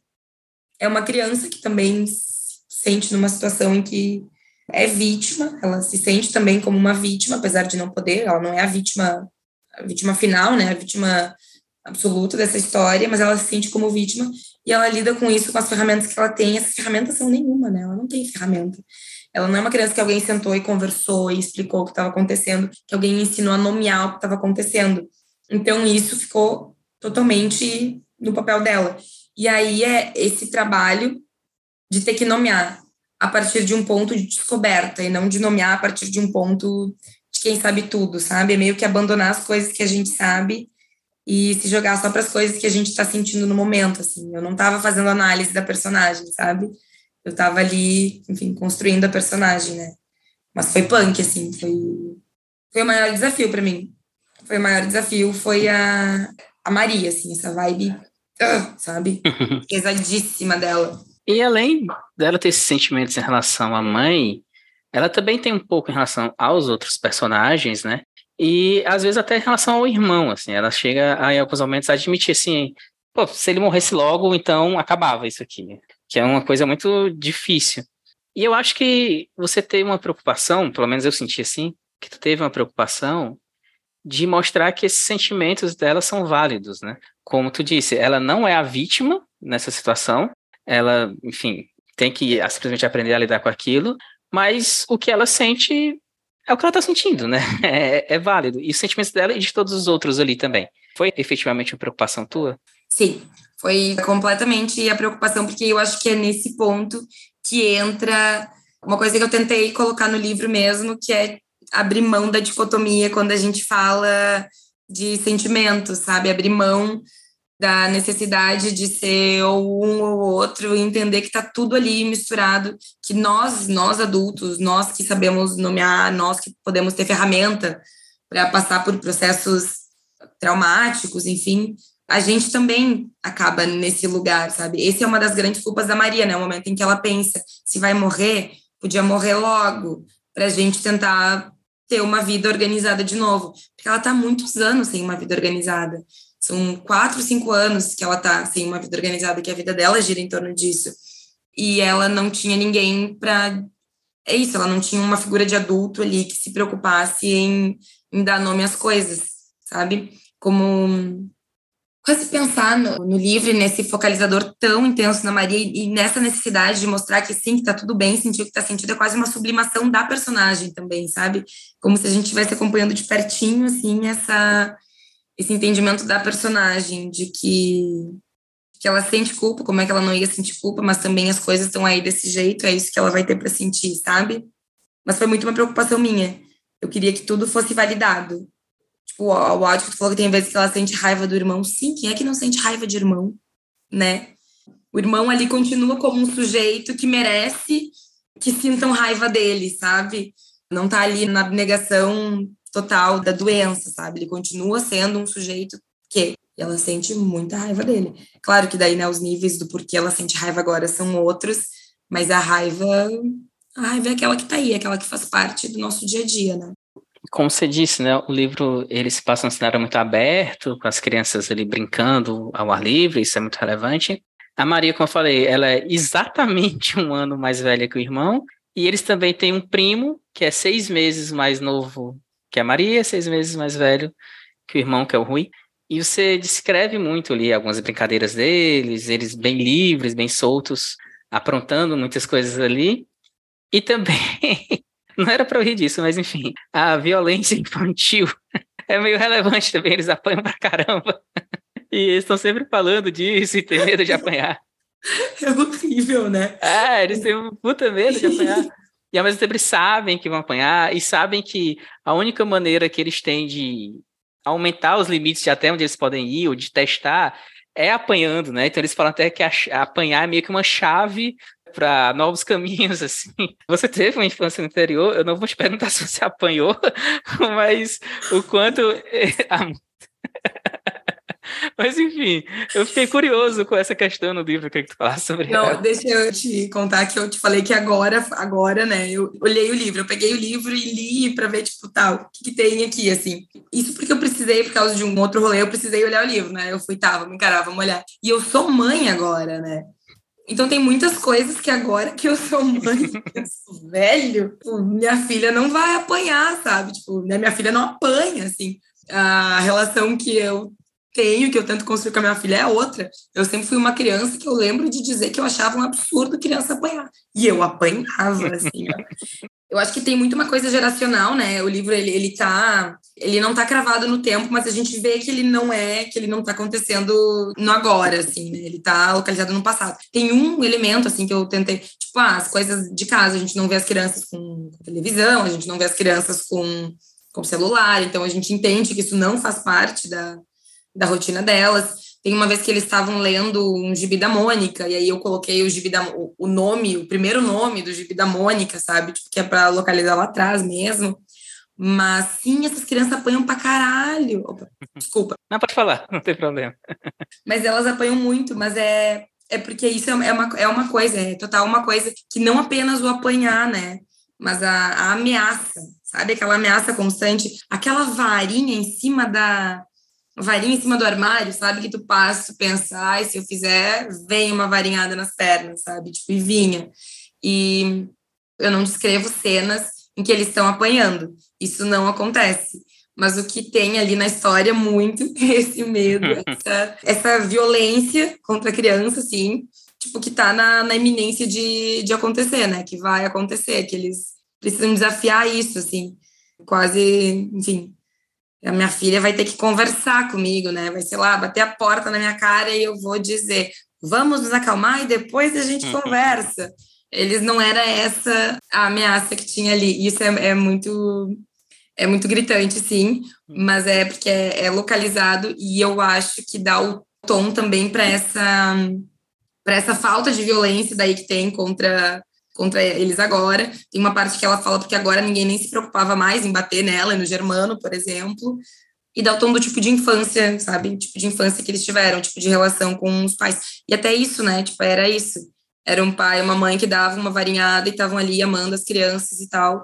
S2: é uma criança que também se sente numa situação em que é vítima, ela se sente também como uma vítima, apesar de não poder, ela não é a vítima, a vítima final, né? A vítima absoluta dessa história, mas ela se sente como vítima e ela lida com isso com as ferramentas que ela tem. Essas ferramentas são nenhuma, né? Ela não tem ferramenta. Ela não é uma criança que alguém sentou e conversou e explicou o que estava acontecendo, que alguém ensinou a nomear o que estava acontecendo. Então, isso ficou totalmente no papel dela. E aí é esse trabalho de ter que nomear a partir de um ponto de descoberta e não de nomear a partir de um ponto de quem sabe tudo, sabe? É meio que abandonar as coisas que a gente sabe e se jogar só para as coisas que a gente está sentindo no momento, assim. Eu não estava fazendo análise da personagem, sabe? Eu estava ali, enfim, construindo a personagem, né? Mas foi punk, assim, foi, foi o maior desafio para mim. Foi o maior desafio, foi a, a Maria, assim, essa vibe, uh, sabe? Pesadíssima dela.
S1: E além dela ter esses sentimentos em relação à mãe, ela também tem um pouco em relação aos outros personagens, né? E às vezes até em relação ao irmão, assim, ela chega a, em alguns momentos a admitir assim, pô, se ele morresse logo, então acabava isso aqui, que é uma coisa muito difícil. E eu acho que você teve uma preocupação, pelo menos eu senti assim, que tu teve uma preocupação de mostrar que esses sentimentos dela são válidos, né? Como tu disse, ela não é a vítima nessa situação, ela, enfim, tem que simplesmente aprender a lidar com aquilo, mas o que ela sente é o que ela tá sentindo, né? É, é válido. E os sentimentos dela e de todos os outros ali também. Foi efetivamente uma preocupação tua?
S2: Sim, foi completamente a preocupação, porque eu acho que é nesse ponto que entra uma coisa que eu tentei colocar no livro mesmo, que é abrir mão da dicotomia quando a gente fala de sentimentos, sabe? Abrir mão da necessidade de ser ou um ou outro, e entender que está tudo ali misturado, que nós, nós adultos, nós que sabemos nomear, nós que podemos ter ferramenta para passar por processos traumáticos, enfim, a gente também acaba nesse lugar, sabe? Essa é uma das grandes culpas da Maria, né? O momento em que ela pensa, se vai morrer, podia morrer logo, para a gente tentar ter uma vida organizada de novo, porque ela está há muitos anos sem uma vida organizada. São quatro, cinco anos que ela tá sem uma vida organizada, que a vida dela gira em torno disso. E ela não tinha ninguém para... É isso, ela não tinha uma figura de adulto ali que se preocupasse em, em dar nome às coisas, sabe? Como quase pensar no, no livro, nesse focalizador tão intenso na Maria e, e nessa necessidade de mostrar que sim, que tá tudo bem, sentir o que tá sentindo, é quase uma sublimação da personagem também, sabe? Como se a gente estivesse acompanhando de pertinho, assim, essa... esse entendimento da personagem, de que, que ela sente culpa, como é que ela não ia sentir culpa, mas também as coisas estão aí desse jeito, é isso que ela vai ter para sentir, sabe? Mas foi muito uma preocupação minha. Eu queria que tudo fosse validado. Tipo, o áudio que tu falou que tem vezes que ela sente raiva do irmão. Sim, quem é que não sente raiva de irmão, né? O irmão ali continua como um sujeito que merece que sintam raiva dele, sabe? Não tá ali na abnegação total da doença, sabe? Ele continua sendo um sujeito que ela sente muita raiva dele. Claro que daí, né, os níveis do porquê ela sente raiva agora são outros, mas a raiva, a raiva é aquela que tá aí, aquela que faz parte do nosso dia a dia, né?
S1: Como você disse, né, o livro ele se passa num cenário muito aberto, com as crianças ali brincando ao ar livre, isso é muito relevante. A Maria, como eu falei, ela é exatamente um ano mais velha que o irmão, e eles também têm um primo que é seis meses mais novo que a Maria, seis meses mais velho que o irmão, que é o Rui. E você descreve muito ali algumas brincadeiras deles, eles bem livres, bem soltos, aprontando muitas coisas ali. E também, não era para eu rir disso, mas enfim, a violência infantil é meio relevante também, eles apanham pra caramba. E eles estão sempre falando disso e tem medo de apanhar.
S2: É horrível, né?
S1: Ah, eles têm um puta medo de apanhar. E ao mesmo tempo eles sabem que vão apanhar e sabem que a única maneira que eles têm de aumentar os limites de até onde eles podem ir ou de testar é apanhando, né? Então eles falam até que a, a apanhar é meio que uma chave para novos caminhos, assim. Você teve uma infância no interior, eu não vou te perguntar se você apanhou, mas o quanto... Mas, enfim, eu fiquei curioso com essa questão no livro, eu queria que tu falasse sobre
S2: Não,
S1: ela.
S2: deixa eu te contar que eu te falei que agora, agora, né, eu olhei o livro, eu peguei o livro e li para ver, tipo, tal, o que, que tem aqui, assim. Isso porque eu precisei, por causa de um outro rolê, eu precisei olhar o livro, né? Eu fui, tá, vamos encarar, vamos olhar. E eu sou mãe agora, né? Então tem muitas coisas que agora que eu sou mãe, que eu sou velho, tipo, minha filha não vai apanhar, sabe? Tipo, né, minha filha não apanha, assim. A relação que eu tenho, que eu tento construir com a minha filha é outra. Eu sempre fui uma criança que eu lembro de dizer que eu achava um absurdo criança apanhar. E eu apanhava, assim, ó. Eu acho que tem muito uma coisa geracional, né? O livro, ele, ele tá... Ele não tá cravado no tempo, mas a gente vê que ele não é... Que ele não tá acontecendo no agora, assim, né? Ele tá localizado no passado. Tem um elemento, assim, que eu tentei... Tipo, ah, as coisas de casa. A gente não vê as crianças com televisão, a gente não vê as crianças com, com celular. Então, a gente entende que isso não faz parte da, da rotina delas. Tem uma vez que eles estavam lendo um Gibi da Mônica, e aí eu coloquei o Gibi da, o, o nome, o primeiro nome do Gibi da Mônica, sabe? Tipo, que é para localizar lá atrás mesmo. Mas sim, essas crianças apanham pra caralho. Opa, desculpa.
S1: Não, pode falar, não tem problema.
S2: Mas elas apanham muito, mas é, é porque isso é uma, é uma coisa, é total uma coisa que não apenas o apanhar, né? Mas a, a ameaça, sabe? Aquela ameaça constante, aquela varinha em cima da... varinha em cima do armário, sabe? Que tu passa, tu pensa, ai, se eu fizer, vem uma varinhada nas pernas, sabe? Tipo, e vinha. E eu não descrevo cenas em que eles estão apanhando. Isso não acontece. Mas o que tem ali na história muito é esse medo, essa, essa violência contra a criança, assim, tipo, que tá na, na iminência de, de acontecer, né? Que vai acontecer, que eles precisam desafiar isso, assim. Quase, enfim... A minha filha vai ter que conversar comigo, né? Vai, sei lá, bater a porta na minha cara e eu vou dizer, vamos nos acalmar e depois a gente conversa. Eles não era essa a ameaça que tinha ali. Isso é, é muito é muito gritante, sim, mas é porque é, é localizado e eu acho que dá o tom também para essa para essa falta de violência daí que tem contra contra eles agora. Tem uma parte que ela fala porque agora ninguém nem se preocupava mais em bater nela, no Germano, por exemplo, e dá o tom do tipo de infância, sabe? Tipo de infância que eles tiveram, tipo de relação com os pais. E até isso, né? Tipo, era isso. Era um pai e uma mãe que davam uma varinhada e estavam ali amando as crianças e tal.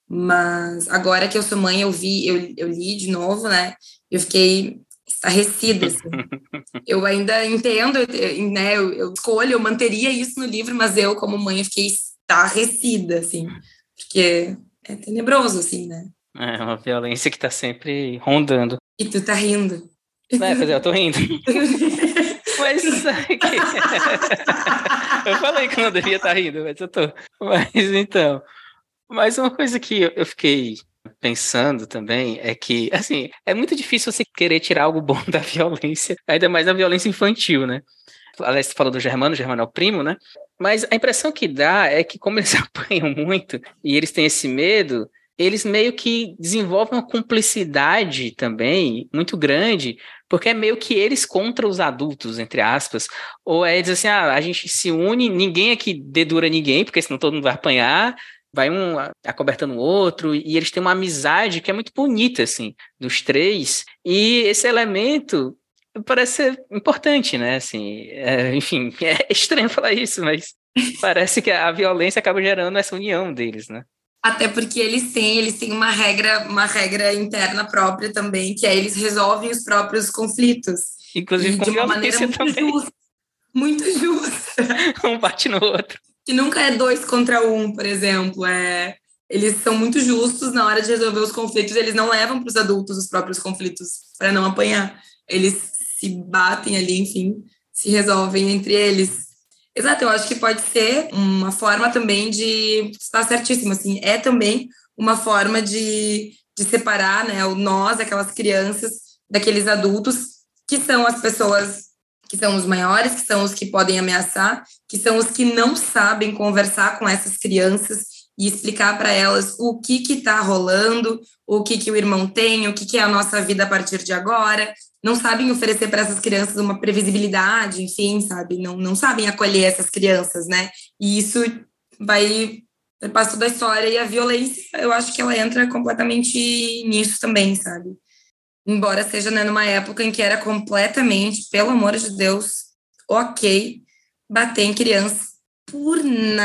S2: Mas agora que eu sou mãe, eu vi, eu, eu li de novo, né? Eu fiquei estarrecida, assim. Eu ainda entendo, eu, né? Eu, eu escolho, eu manteria isso no livro, mas eu, como mãe, eu fiquei estarrecida, assim, porque é tenebroso, assim, né?
S1: É uma violência que tá sempre rondando.
S2: E tu tá rindo.
S1: É, pois é, eu tô rindo. Mas sabe que... eu falei que eu não devia estar rindo, mas eu tô. Mas então, mas uma coisa que eu fiquei pensando também é que, assim, é muito difícil você querer tirar algo bom da violência, ainda mais da violência infantil, né? Aliás, você falou do Germano, o Germano é o primo, né? Mas a impressão que dá é que como eles apanham muito e eles têm esse medo, eles meio que desenvolvem uma cumplicidade também muito grande, porque é meio que eles contra os adultos, entre aspas, ou é dizer assim, ah, a gente se une, ninguém aqui dedura ninguém, porque senão todo mundo vai apanhar, vai um acobertando o outro, e eles têm uma amizade que é muito bonita, assim, dos três, e esse elemento parece ser importante, né, assim, é, enfim, é estranho falar isso, mas parece que a violência acaba gerando essa união deles, né.
S2: Até porque eles têm, eles têm uma regra, uma regra interna própria também, que é eles resolvem os próprios conflitos.
S1: Inclusive
S2: e
S1: com
S2: de uma maneira
S1: violência
S2: muito
S1: também.
S2: justa. Muito justa.
S1: Um bate no outro.
S2: Que nunca é dois contra um, por exemplo. É, eles são muito justos na hora de resolver os conflitos, eles não levam para os adultos os próprios conflitos para não apanhar. Eles se batem ali, enfim, se resolvem entre eles. Exato, eu acho que pode ser uma forma também de... Está certíssimo, assim, é também uma forma de, de separar, né, o nós, aquelas crianças, daqueles adultos, que são as pessoas, que são os maiores, que são os que podem ameaçar, que são os que não sabem conversar com essas crianças e explicar para elas o que que está rolando, o que que o irmão tem, o que que é a nossa vida a partir de agora. Não sabem oferecer para essas crianças uma previsibilidade, enfim, sabe? Não, não sabem acolher essas crianças, né? E isso vai passa toda a história. E a violência, eu acho que ela entra completamente nisso também, sabe? embora seja, né, numa época em que era completamente, pelo amor de Deus, ok, bater em criança por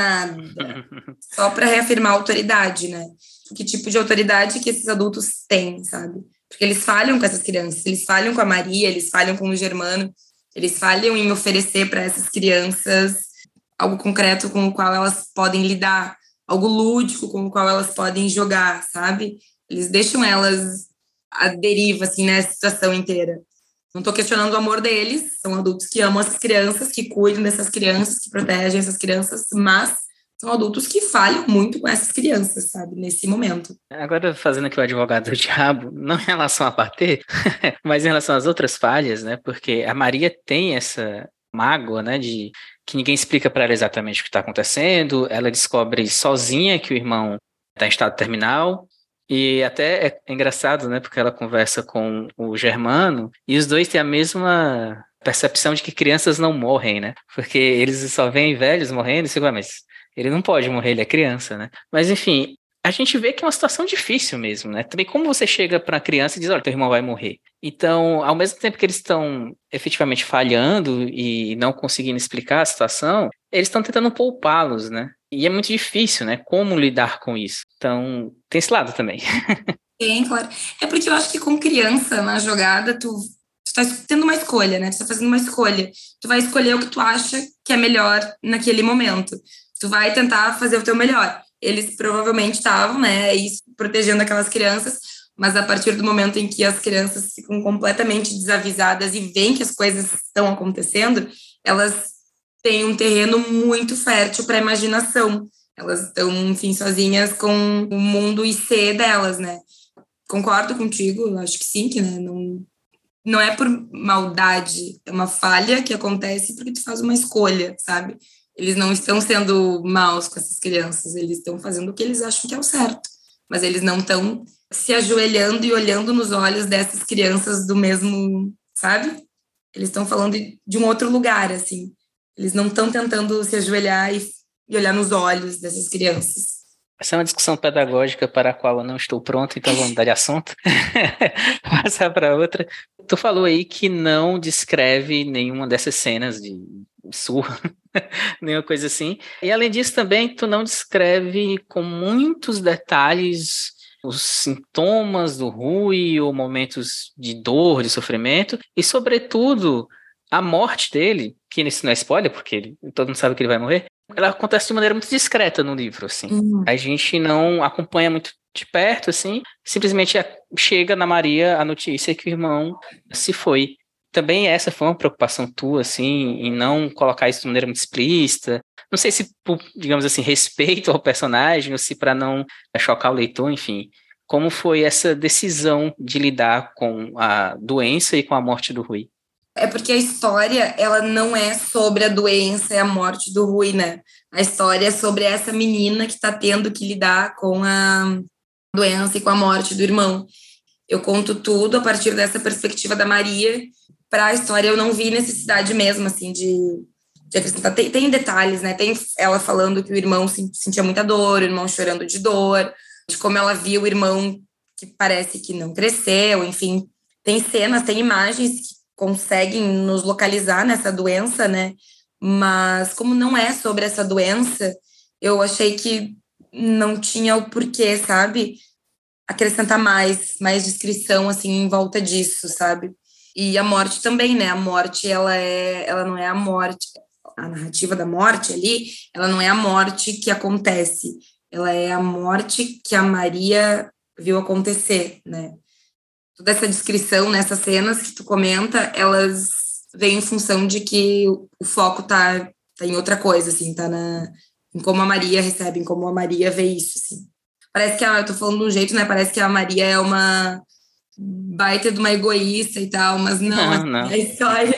S2: nada, só para reafirmar a autoridade, né? Que tipo de autoridade que esses adultos têm, sabe? Porque eles falham com essas crianças, eles falham com a Maria, eles falham com o Germano, eles falham em oferecer para essas crianças algo concreto com o qual elas podem lidar, algo lúdico com o qual elas podem jogar, sabe? Eles deixam elas à deriva, assim, nessa situação inteira. Não estou questionando o amor deles, são adultos que amam essas crianças, que cuidam dessas crianças, que protegem essas crianças, mas são adultos que falham muito com essas crianças, sabe, nesse momento.
S1: Agora, fazendo aqui o advogado do diabo, não em relação a bater, mas em relação às outras falhas, né, porque a Maria tem essa mágoa, né, de que ninguém explica para ela exatamente o que está acontecendo, ela descobre sozinha que o irmão está em estado terminal. E até é engraçado, né? Porque ela conversa com o Germano e os dois têm a mesma percepção de que crianças não morrem, né? Porque eles só veem velhos morrendo e ficam, mas ele não pode morrer, ele é criança, né? Mas enfim, a gente vê que é uma situação difícil mesmo, né? Também como você chega para a criança e diz, olha, teu irmão vai morrer. Então, ao mesmo tempo que eles estão efetivamente falhando e não conseguindo explicar a situação, eles estão tentando poupá-los, né? E é muito difícil, né? Como lidar com isso? Então, tem esse lado também.
S2: Tem, claro. É porque eu acho que com criança na jogada, tu, tu tá tendo uma escolha, né? Tu tá fazendo uma escolha. Tu vai escolher o que tu acha que é melhor naquele momento. Tu vai tentar fazer o teu melhor. Eles provavelmente estavam, né, isso, protegendo aquelas crianças, mas a partir do momento em que as crianças ficam completamente desavisadas e veem que as coisas estão acontecendo, elas têm um terreno muito fértil para a imaginação. Elas estão, enfim, sozinhas com o mundo I C delas, né? Concordo contigo, acho que sim, que né, não, não é por maldade, é uma falha que acontece porque tu faz uma escolha, sabe? Eles não estão sendo maus com essas crianças, eles estão fazendo o que eles acham que é o certo, mas eles não estão se ajoelhando e olhando nos olhos dessas crianças do mesmo, sabe? Eles estão falando de um outro lugar, assim. Eles não estão tentando se ajoelhar e, e olhar nos olhos dessas crianças.
S1: Essa é uma discussão pedagógica para a qual eu não estou pronto, então vamos mudar de assunto. Passar para outra. Tu falou aí que não descreve nenhuma dessas cenas de surra, nenhuma coisa assim. E além disso também, tu não descreve com muitos detalhes os sintomas do Rui ou momentos de dor, de sofrimento, e sobretudo a morte dele, que isso não é spoiler, porque ele, todo mundo sabe que ele vai morrer, ela acontece de maneira muito discreta no livro, assim. Uhum. A gente não acompanha muito de perto, assim, simplesmente chega na Maria a notícia que o irmão se foi. Também essa foi uma preocupação tua, assim, em não colocar isso de maneira muito explícita. Não sei se por, digamos assim, respeito ao personagem ou se para não chocar o leitor, enfim. Como foi essa decisão de lidar com a doença e com a morte do Rui?
S2: É porque a história, ela não é sobre a doença e a morte do Rui, né? A história é sobre essa menina que tá tendo que lidar com a doença e com a morte do irmão. Eu conto tudo a partir dessa perspectiva da Maria. Para a história, eu não vi necessidade mesmo, assim, de, de acrescentar. Tem, tem detalhes, né? Tem ela falando que o irmão sentia muita dor, o irmão chorando de dor, de como ela via o irmão que parece que não cresceu, enfim. Tem cenas, tem imagens que conseguem nos localizar nessa doença, né? Mas como não é sobre essa doença, eu achei que não tinha o porquê, sabe? Acrescentar mais, mais descrição, assim, em volta disso, sabe? E a morte também, né? A morte, ela, é, ela não é a morte, a narrativa da morte ali, ela não é a morte que acontece, ela é a morte que a Maria viu acontecer, né? Toda essa descrição nessas cenas que tu comenta, elas vêm em função de que o foco tá, tá em outra coisa, assim, tá na, em como a Maria recebe, em como a Maria vê isso, assim. Parece que, a, eu tô falando de um jeito, né, parece que a Maria é uma baita de uma egoísta e tal, mas não,
S1: não, não.
S2: a história,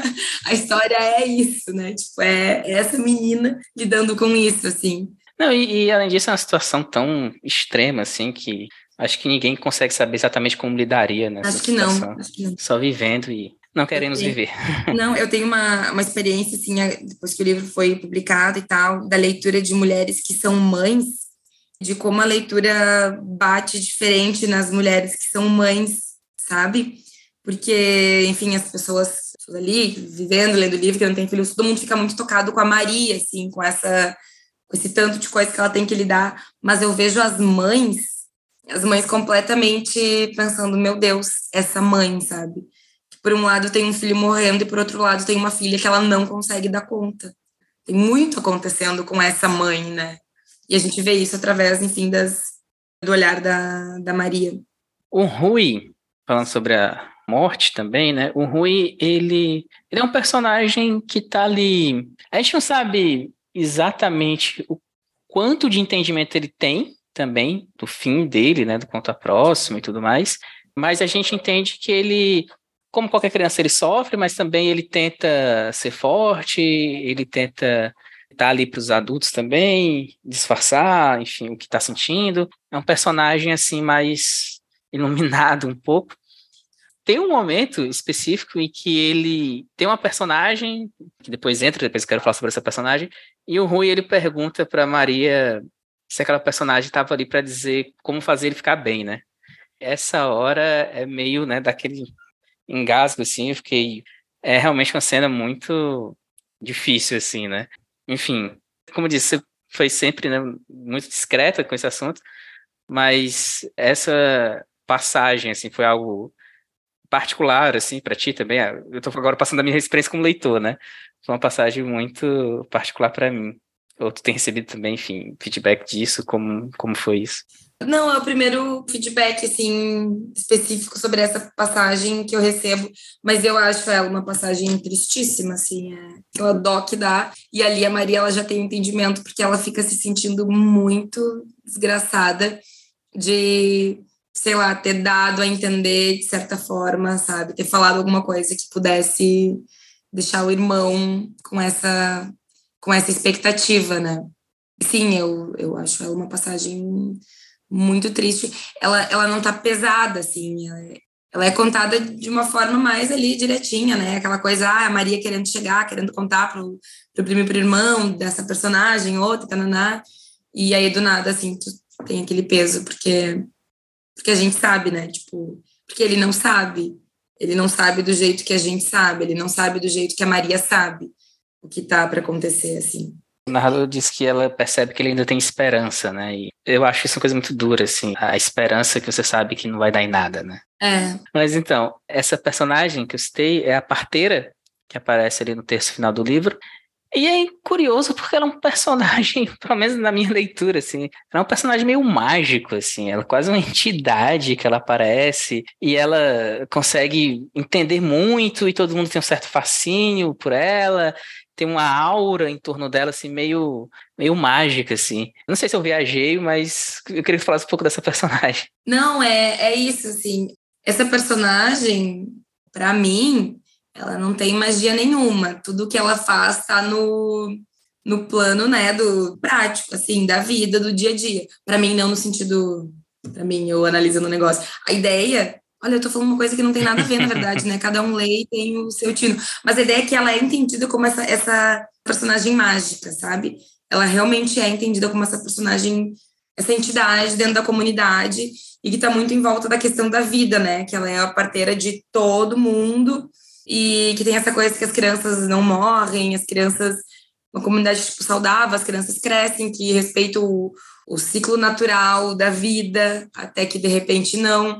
S2: a história é isso, né, tipo, é essa menina lidando com isso, assim.
S1: Não, e, e além disso é uma situação tão extrema, assim, que acho que ninguém consegue saber exatamente como lidaria nessa
S2: acho que
S1: situação.
S2: Não, acho que não.
S1: Só vivendo e não queremos viver.
S2: Não, eu tenho uma, uma experiência, assim, depois que o livro foi publicado e tal, da leitura de mulheres que são mães, de como a leitura bate diferente nas mulheres que são mães, sabe? Porque, enfim, as pessoas ali, vivendo, lendo livro, que não tem filhos, todo mundo fica muito tocado com a Maria, assim, com essa, com esse tanto de coisa que ela tem que lidar. Mas eu vejo as mães, as mães completamente pensando, meu Deus, essa mãe, sabe? Que por um lado tem um filho morrendo e por outro lado tem uma filha que ela não consegue dar conta. Tem muito acontecendo com essa mãe, né? E a gente vê isso através, enfim, das, do olhar da, da Maria.
S1: O Rui, falando sobre a morte também, né? O Rui, ele, ele é um personagem que tá ali... A gente não sabe exatamente o quanto de entendimento ele tem também do fim dele, né? Do conta próximo e tudo mais. Mas a gente entende que ele, como qualquer criança, ele sofre, mas também ele tenta ser forte, ele tenta estar ali para os adultos também, disfarçar, enfim, o que está sentindo. É um personagem, assim, mais iluminado um pouco. Tem um momento específico em que ele tem uma personagem, que depois entra, depois eu quero falar sobre essa personagem, e o Rui, ele pergunta para Maria se aquela personagem estava ali para dizer como fazer ele ficar bem, né? Essa hora é meio, né, daquele engasgo, assim, eu fiquei... É realmente uma cena muito difícil, assim, né? Enfim, como disse, você foi sempre, né, muito discreta com esse assunto, mas essa passagem, assim, foi algo particular, assim, para ti também. Eu tô agora passando a minha experiência como leitor, né? Foi uma passagem muito particular para mim. Ou tu tem recebido também, enfim, feedback disso, como, como foi isso?
S2: Não, é o primeiro feedback, assim, específico sobre essa passagem que eu recebo, mas eu acho ela uma passagem tristíssima, assim, é aquela dó que dá, e ali a Maria, ela já tem um entendimento, porque ela fica se sentindo muito desgraçada de, sei lá, ter dado a entender de certa forma, sabe, ter falado alguma coisa que pudesse deixar o irmão com essa, com essa expectativa, né. Sim, eu, eu acho ela uma passagem muito triste. Ela, ela não tá pesada, assim, ela é, ela é contada de uma forma mais ali direitinha, né? Aquela coisa, ah, a Maria querendo chegar, querendo contar pro, pro primo e pro irmão dessa personagem, outra, tananá, e aí do nada, assim, tu tem aquele peso, porque, porque a gente sabe, né? Tipo, porque ele não sabe, ele não sabe do jeito que a gente sabe, ele não sabe do jeito que a Maria sabe o que tá para acontecer, assim.
S1: O narrador diz que ela percebe que ele ainda tem esperança, né? E eu acho isso uma coisa muito dura, assim. A esperança que você sabe que não vai dar em nada, né?
S2: É.
S1: Mas então, essa personagem que eu citei é a parteira, que aparece ali no terço final do livro. E é curioso porque ela é um personagem, pelo menos na minha leitura, assim, ela é um personagem meio mágico, assim. Ela é quase uma entidade que ela aparece e ela consegue entender muito e todo mundo tem um certo fascínio por ela. Tem uma aura em torno dela, assim, meio, meio mágica, assim. Não sei se eu viajei, mas eu queria que você falasse um pouco dessa personagem.
S2: Não, é, é isso, assim. Essa personagem, para mim, ela não tem magia nenhuma. Tudo que ela faz tá no, no plano, né, do prático, assim, da vida, do dia a dia. Para mim, não no sentido... Para mim, eu analisando o negócio. A ideia... Olha, eu tô falando uma coisa que não tem nada a ver, na verdade, né? Cada um lê e tem o seu tino. Mas a ideia é que ela é entendida como essa, essa personagem mágica, sabe? Ela realmente é entendida como essa personagem, essa entidade dentro da comunidade e que tá muito em volta da questão da vida, né? Que ela é a parteira de todo mundo e que tem essa coisa que as crianças não morrem, as crianças... Uma comunidade tipo, saudável, as crianças crescem, que respeitam o, o ciclo natural da vida, até que de repente não...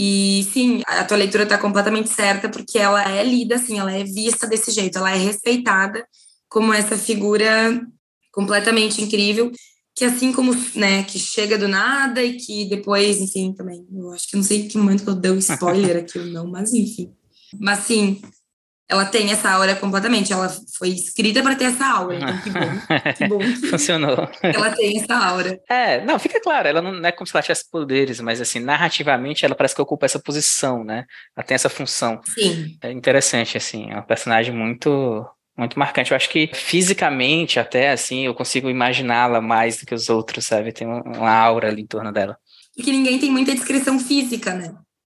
S2: E sim, a tua leitura está completamente certa, porque ela é lida assim, ela é vista desse jeito, ela é respeitada como essa figura completamente incrível, que assim como, né, que chega do nada e que depois, enfim, também, eu acho que não sei em que momento que eu dei um spoiler aqui ou não, mas enfim. Mas sim, ela tem essa aura completamente, ela foi escrita para ter essa aura, então que bom, que bom que
S1: funcionou.
S2: Ela tem essa aura.
S1: É, não, fica claro, ela não é como se ela tivesse poderes, mas assim, narrativamente ela parece que ocupa essa posição, né? Ela tem essa função.
S2: Sim.
S1: É interessante, assim, é uma personagem muito, muito marcante. Eu acho que fisicamente até, assim, eu consigo imaginá-la mais do que os outros, sabe? Tem uma aura ali em torno dela.
S2: E que ninguém tem muita descrição física, né?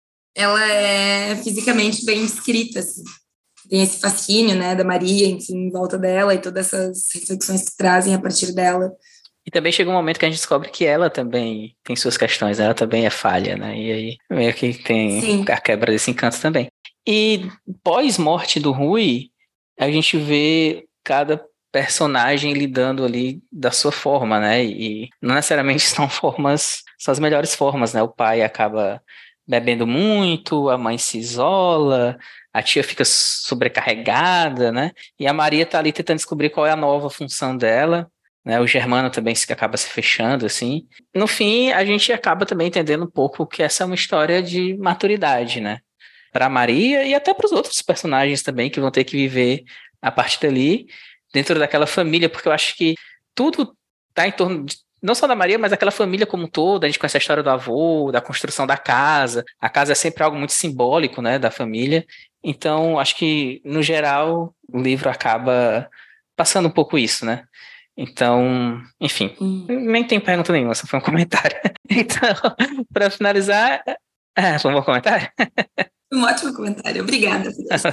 S2: Ela é fisicamente bem descrita, assim. Tem esse fascínio, né, da Maria, enfim, em volta dela e todas essas reflexões que trazem a partir dela.
S1: E também chega um momento que a gente descobre que ela também tem suas questões, ela também é falha, né? E aí meio que tem
S2: Sim.
S1: a quebra desse encanto também. E pós-morte do Rui, a gente vê cada personagem lidando ali da sua forma, né? E não necessariamente são formas, são as melhores formas, né? O pai acaba bebendo muito, a mãe se isola, a tia fica sobrecarregada, né? E a Maria tá ali tentando descobrir qual é a nova função dela, né? O Germano também se acaba se fechando, assim. No fim, a gente acaba também entendendo um pouco que essa é uma história de maturidade, né? Para Maria e até para os outros personagens também que vão ter que viver a partir dali dentro daquela família, porque eu acho que tudo tá em torno de, não só da Maria, mas daquela família como um todo. A gente conhece a história do avô, da construção da casa. A casa é sempre algo muito simbólico, né, da família. Então, acho que, no geral, o livro acaba passando um pouco isso, né? Então, enfim,
S2: Hum.
S1: nem tem pergunta nenhuma, só foi um comentário. Então, para finalizar, é, foi um bom comentário?
S2: Um ótimo comentário, obrigada.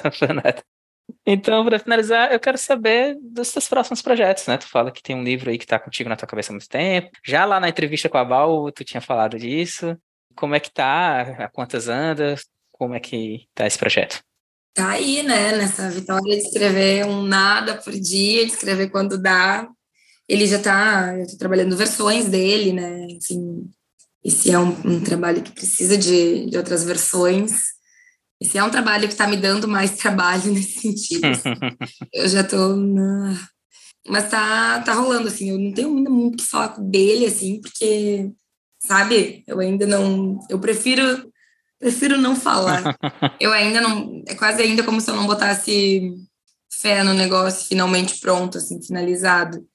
S1: Então, para finalizar, eu quero saber dos seus próximos projetos, né? Tu fala que tem um livro aí que tá contigo na tua cabeça há muito tempo. Já lá na entrevista com a Val, tu tinha falado disso. Como é que tá? A quantas andas? Como é que tá esse projeto?
S2: Tá aí, né? Nessa vitória de escrever um nada por dia, de escrever quando dá. Ele já tá, eu tô trabalhando versões dele, né? Assim, esse é um, um trabalho que precisa de, de outras versões. Esse é um trabalho que está me dando mais trabalho nesse sentido. Assim. Eu já tô na... Mas tá, tá rolando, assim. Eu não tenho ainda muito o que falar dele, assim, porque, sabe? Eu ainda não... Eu prefiro, prefiro não falar. Eu ainda não... É quase ainda como se eu não botasse fé no negócio finalmente pronto, assim, finalizado.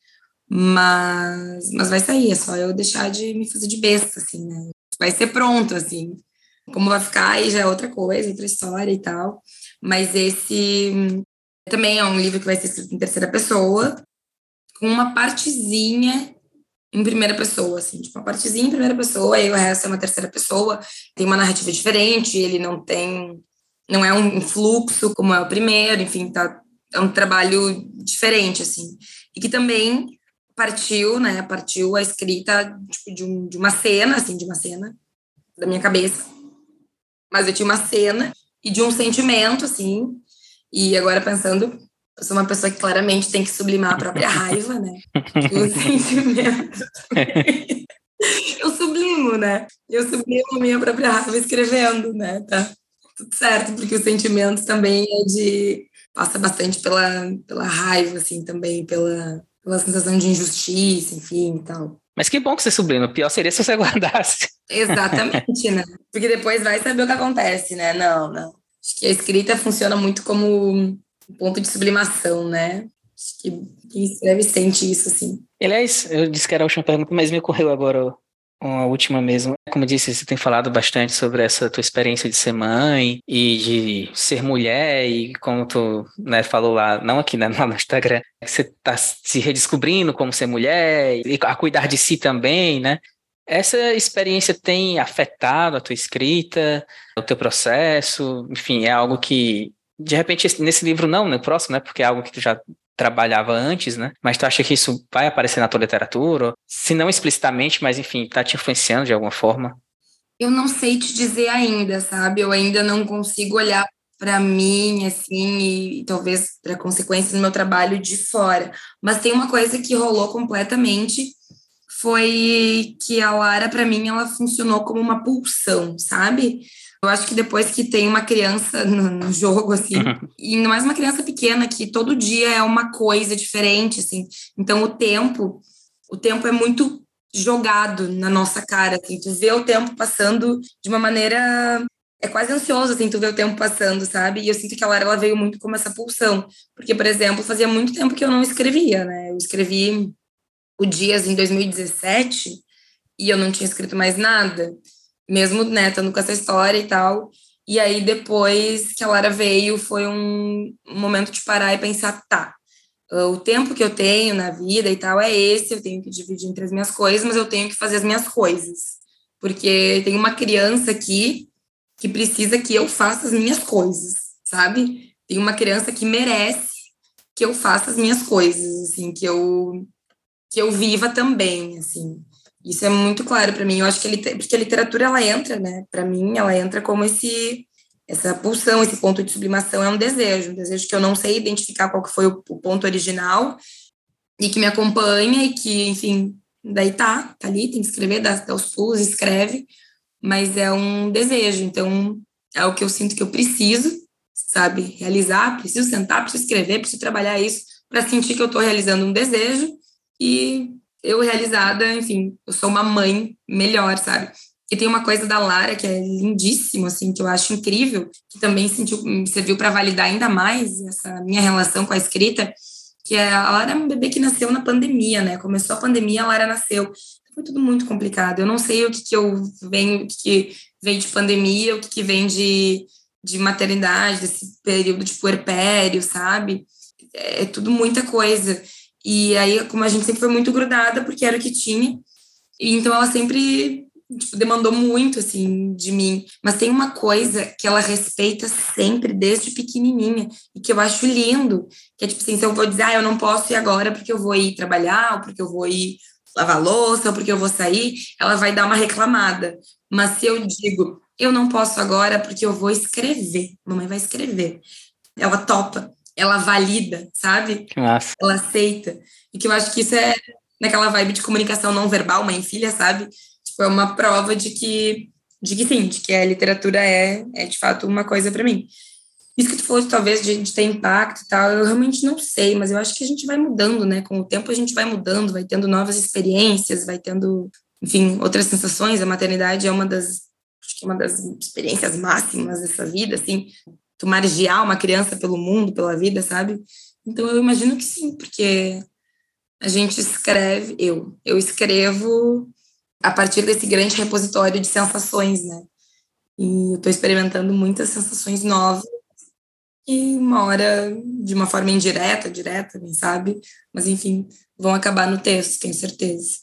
S2: Mas, mas vai sair, é só eu deixar de me fazer de besta, assim, né? Vai ser pronto, assim. Como vai ficar aí já é outra coisa, outra história e tal. Mas esse também é um livro que vai ser escrito em terceira pessoa, com uma partezinha em primeira pessoa, assim, tipo, uma partezinha em primeira pessoa, e o resto é uma terceira pessoa. Tem uma narrativa diferente, ele não tem, não é um fluxo como é o primeiro, enfim, tá, é um trabalho diferente, assim. E que também partiu, né, partiu a escrita, tipo, de, um, de uma cena, assim, de uma cena da minha cabeça. Mas eu tinha uma cena e de um sentimento, assim. E agora pensando, eu sou uma pessoa que claramente tem que sublimar a própria raiva, né? O sentimento. Eu sublimo, né? Eu sublimo a minha própria raiva escrevendo, né? Tá tudo certo, porque o sentimento também é de... Passa bastante pela, pela raiva, assim, também, pela, pela sensação de injustiça, enfim, e tal.
S1: Mas que bom que você sublima. O pior seria se você guardasse.
S2: Exatamente, né? Porque depois vai saber o que acontece, né? Não, não. Acho que a escrita funciona muito como um ponto de sublimação, né? Acho que quem escreve sente isso, assim.
S1: Aliás, eu disse que era a última pergunta, mas me ocorreu agora uma última mesmo. Como eu disse, você tem falado bastante sobre essa tua experiência de ser mãe e de ser mulher, e como tu, né, falou lá, não aqui, né, lá no Instagram, que você está se redescobrindo como ser mulher e a cuidar de si também, né? Essa experiência tem afetado a tua escrita, o teu processo? Enfim, é algo que, de repente, nesse livro não, no próximo, né? Porque é algo que tu já trabalhava antes, né? Mas tu acha que isso vai aparecer na tua literatura? Se não explicitamente, mas enfim, tá te influenciando de alguma forma?
S2: Eu não sei te dizer ainda, sabe? Eu ainda não consigo olhar para mim, assim, e, e talvez para consequências do meu trabalho de fora. Mas tem uma coisa que rolou completamente, foi que a Lara, para mim, ela funcionou como uma pulsão, sabe? Eu acho que depois que tem uma criança no, no jogo, assim, uhum. E ainda mais uma criança pequena, que todo dia é uma coisa diferente, assim. Então, o tempo, o tempo é muito jogado na nossa cara, assim. Tu vê o tempo passando de uma maneira... É quase ansioso, assim, tu vê o tempo passando, sabe? E eu sinto que a Lara, ela veio muito como essa pulsão. Porque, por exemplo, fazia muito tempo que eu não escrevia, né? Eu escrevi o Dias em dois mil e dezessete e eu não tinha escrito mais nada, mesmo, né, estando com essa história e tal. E aí, depois que a Lara veio, foi um, um momento de parar e pensar, tá, o tempo que eu tenho na vida e tal é esse, eu tenho que dividir entre as minhas coisas, mas eu tenho que fazer as minhas coisas, porque tem uma criança aqui que precisa que eu faça as minhas coisas, sabe? Tem uma criança que merece que eu faça as minhas coisas, assim, que eu que eu viva também, assim. Isso é muito claro para mim. Eu acho que ele, porque a literatura, ela entra, né? Para mim, ela entra como esse, essa pulsão, esse ponto de sublimação é um desejo, um desejo que eu não sei identificar qual que foi o, o ponto original e que me acompanha e que, enfim, daí tá, tá ali, tem que escrever, dá, dá os pulos, escreve, mas é um desejo. Então, é o que eu sinto que eu preciso, sabe? Realizar, preciso sentar, preciso escrever, preciso trabalhar isso para sentir que eu estou realizando um desejo e eu realizada, enfim, eu sou uma mãe melhor, sabe? E tem uma coisa da Lara que é lindíssimo, assim, que eu acho incrível, que também sentiu, serviu para validar ainda mais essa minha relação com a escrita, que é, a Lara é um bebê que nasceu na pandemia, né? Começou a pandemia, a Lara nasceu. Foi tudo muito complicado. Eu não sei o que, que eu venho, o que, que vem de pandemia, o que, que vem de, de maternidade, desse período de puerpério, sabe? É, é tudo muita coisa. E aí, como a gente sempre foi muito grudada, porque era o que tinha, e então ela sempre tipo, demandou muito, assim, de mim. Mas tem uma coisa que ela respeita sempre, desde pequenininha, e que eu acho lindo, que é tipo assim, se eu vou dizer, ah, eu não posso ir agora porque eu vou ir trabalhar, ou porque eu vou ir lavar louça, ou porque eu vou sair, ela vai dar uma reclamada. Mas se eu digo, eu não posso agora porque eu vou escrever, mamãe vai escrever, ela topa. Ela valida, sabe?
S1: Que massa.
S2: Ela aceita. E que eu acho que isso é naquela vibe de comunicação não verbal, mãe e filha, sabe? Tipo, é uma prova de que, de que sim, de que a literatura é, é de fato uma coisa para mim. Isso que tu falou, de, talvez, de, de ter impacto e tal, eu realmente não sei, mas eu acho que a gente vai mudando, né? Com o tempo a gente vai mudando, vai tendo novas experiências, vai tendo, enfim, outras sensações. A maternidade é uma das, acho que é uma das experiências máximas dessa vida, assim, tu margear uma criança pelo mundo, pela vida, sabe? Então eu imagino que sim, porque a gente escreve, eu, eu escrevo a partir desse grande repositório de sensações, né? E eu tô experimentando muitas sensações novas e uma hora de uma forma indireta, direta, quem sabe? Mas enfim, vão acabar no texto, tenho certeza.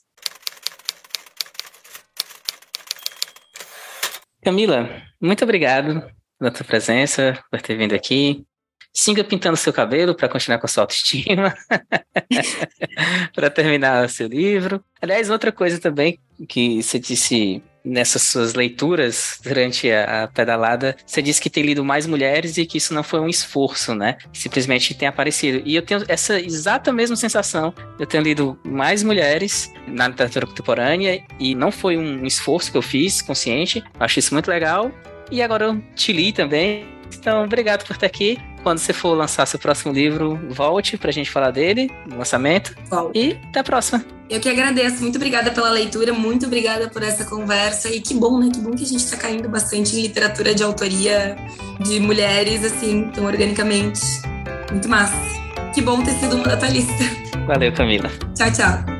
S1: Camila, muito obrigado pela tua presença, por ter vindo aqui. Siga pintando seu cabelo para continuar com a sua autoestima, para terminar seu livro. Aliás, outra coisa também que você disse nessas suas leituras durante a, a pedalada, você disse que tem lido mais mulheres e que isso não foi um esforço, né? Simplesmente tem aparecido. E eu tenho essa exata mesma sensação. Eu tenho lido mais mulheres na literatura contemporânea e não foi um esforço que eu fiz consciente. Acho isso muito legal. E agora eu te li também. Então, obrigado por estar aqui. Quando você for lançar seu próximo livro, volte pra gente falar dele, no lançamento.
S2: Bom.
S1: E até a próxima.
S2: Eu que agradeço. Muito obrigada pela leitura, muito obrigada por essa conversa. E que bom, né? Que bom que a gente está caindo bastante em literatura de autoria de mulheres, assim, tão organicamente. Muito massa. Que bom ter sido uma da tua lista.
S1: Valeu, Camila.
S2: Tchau, tchau.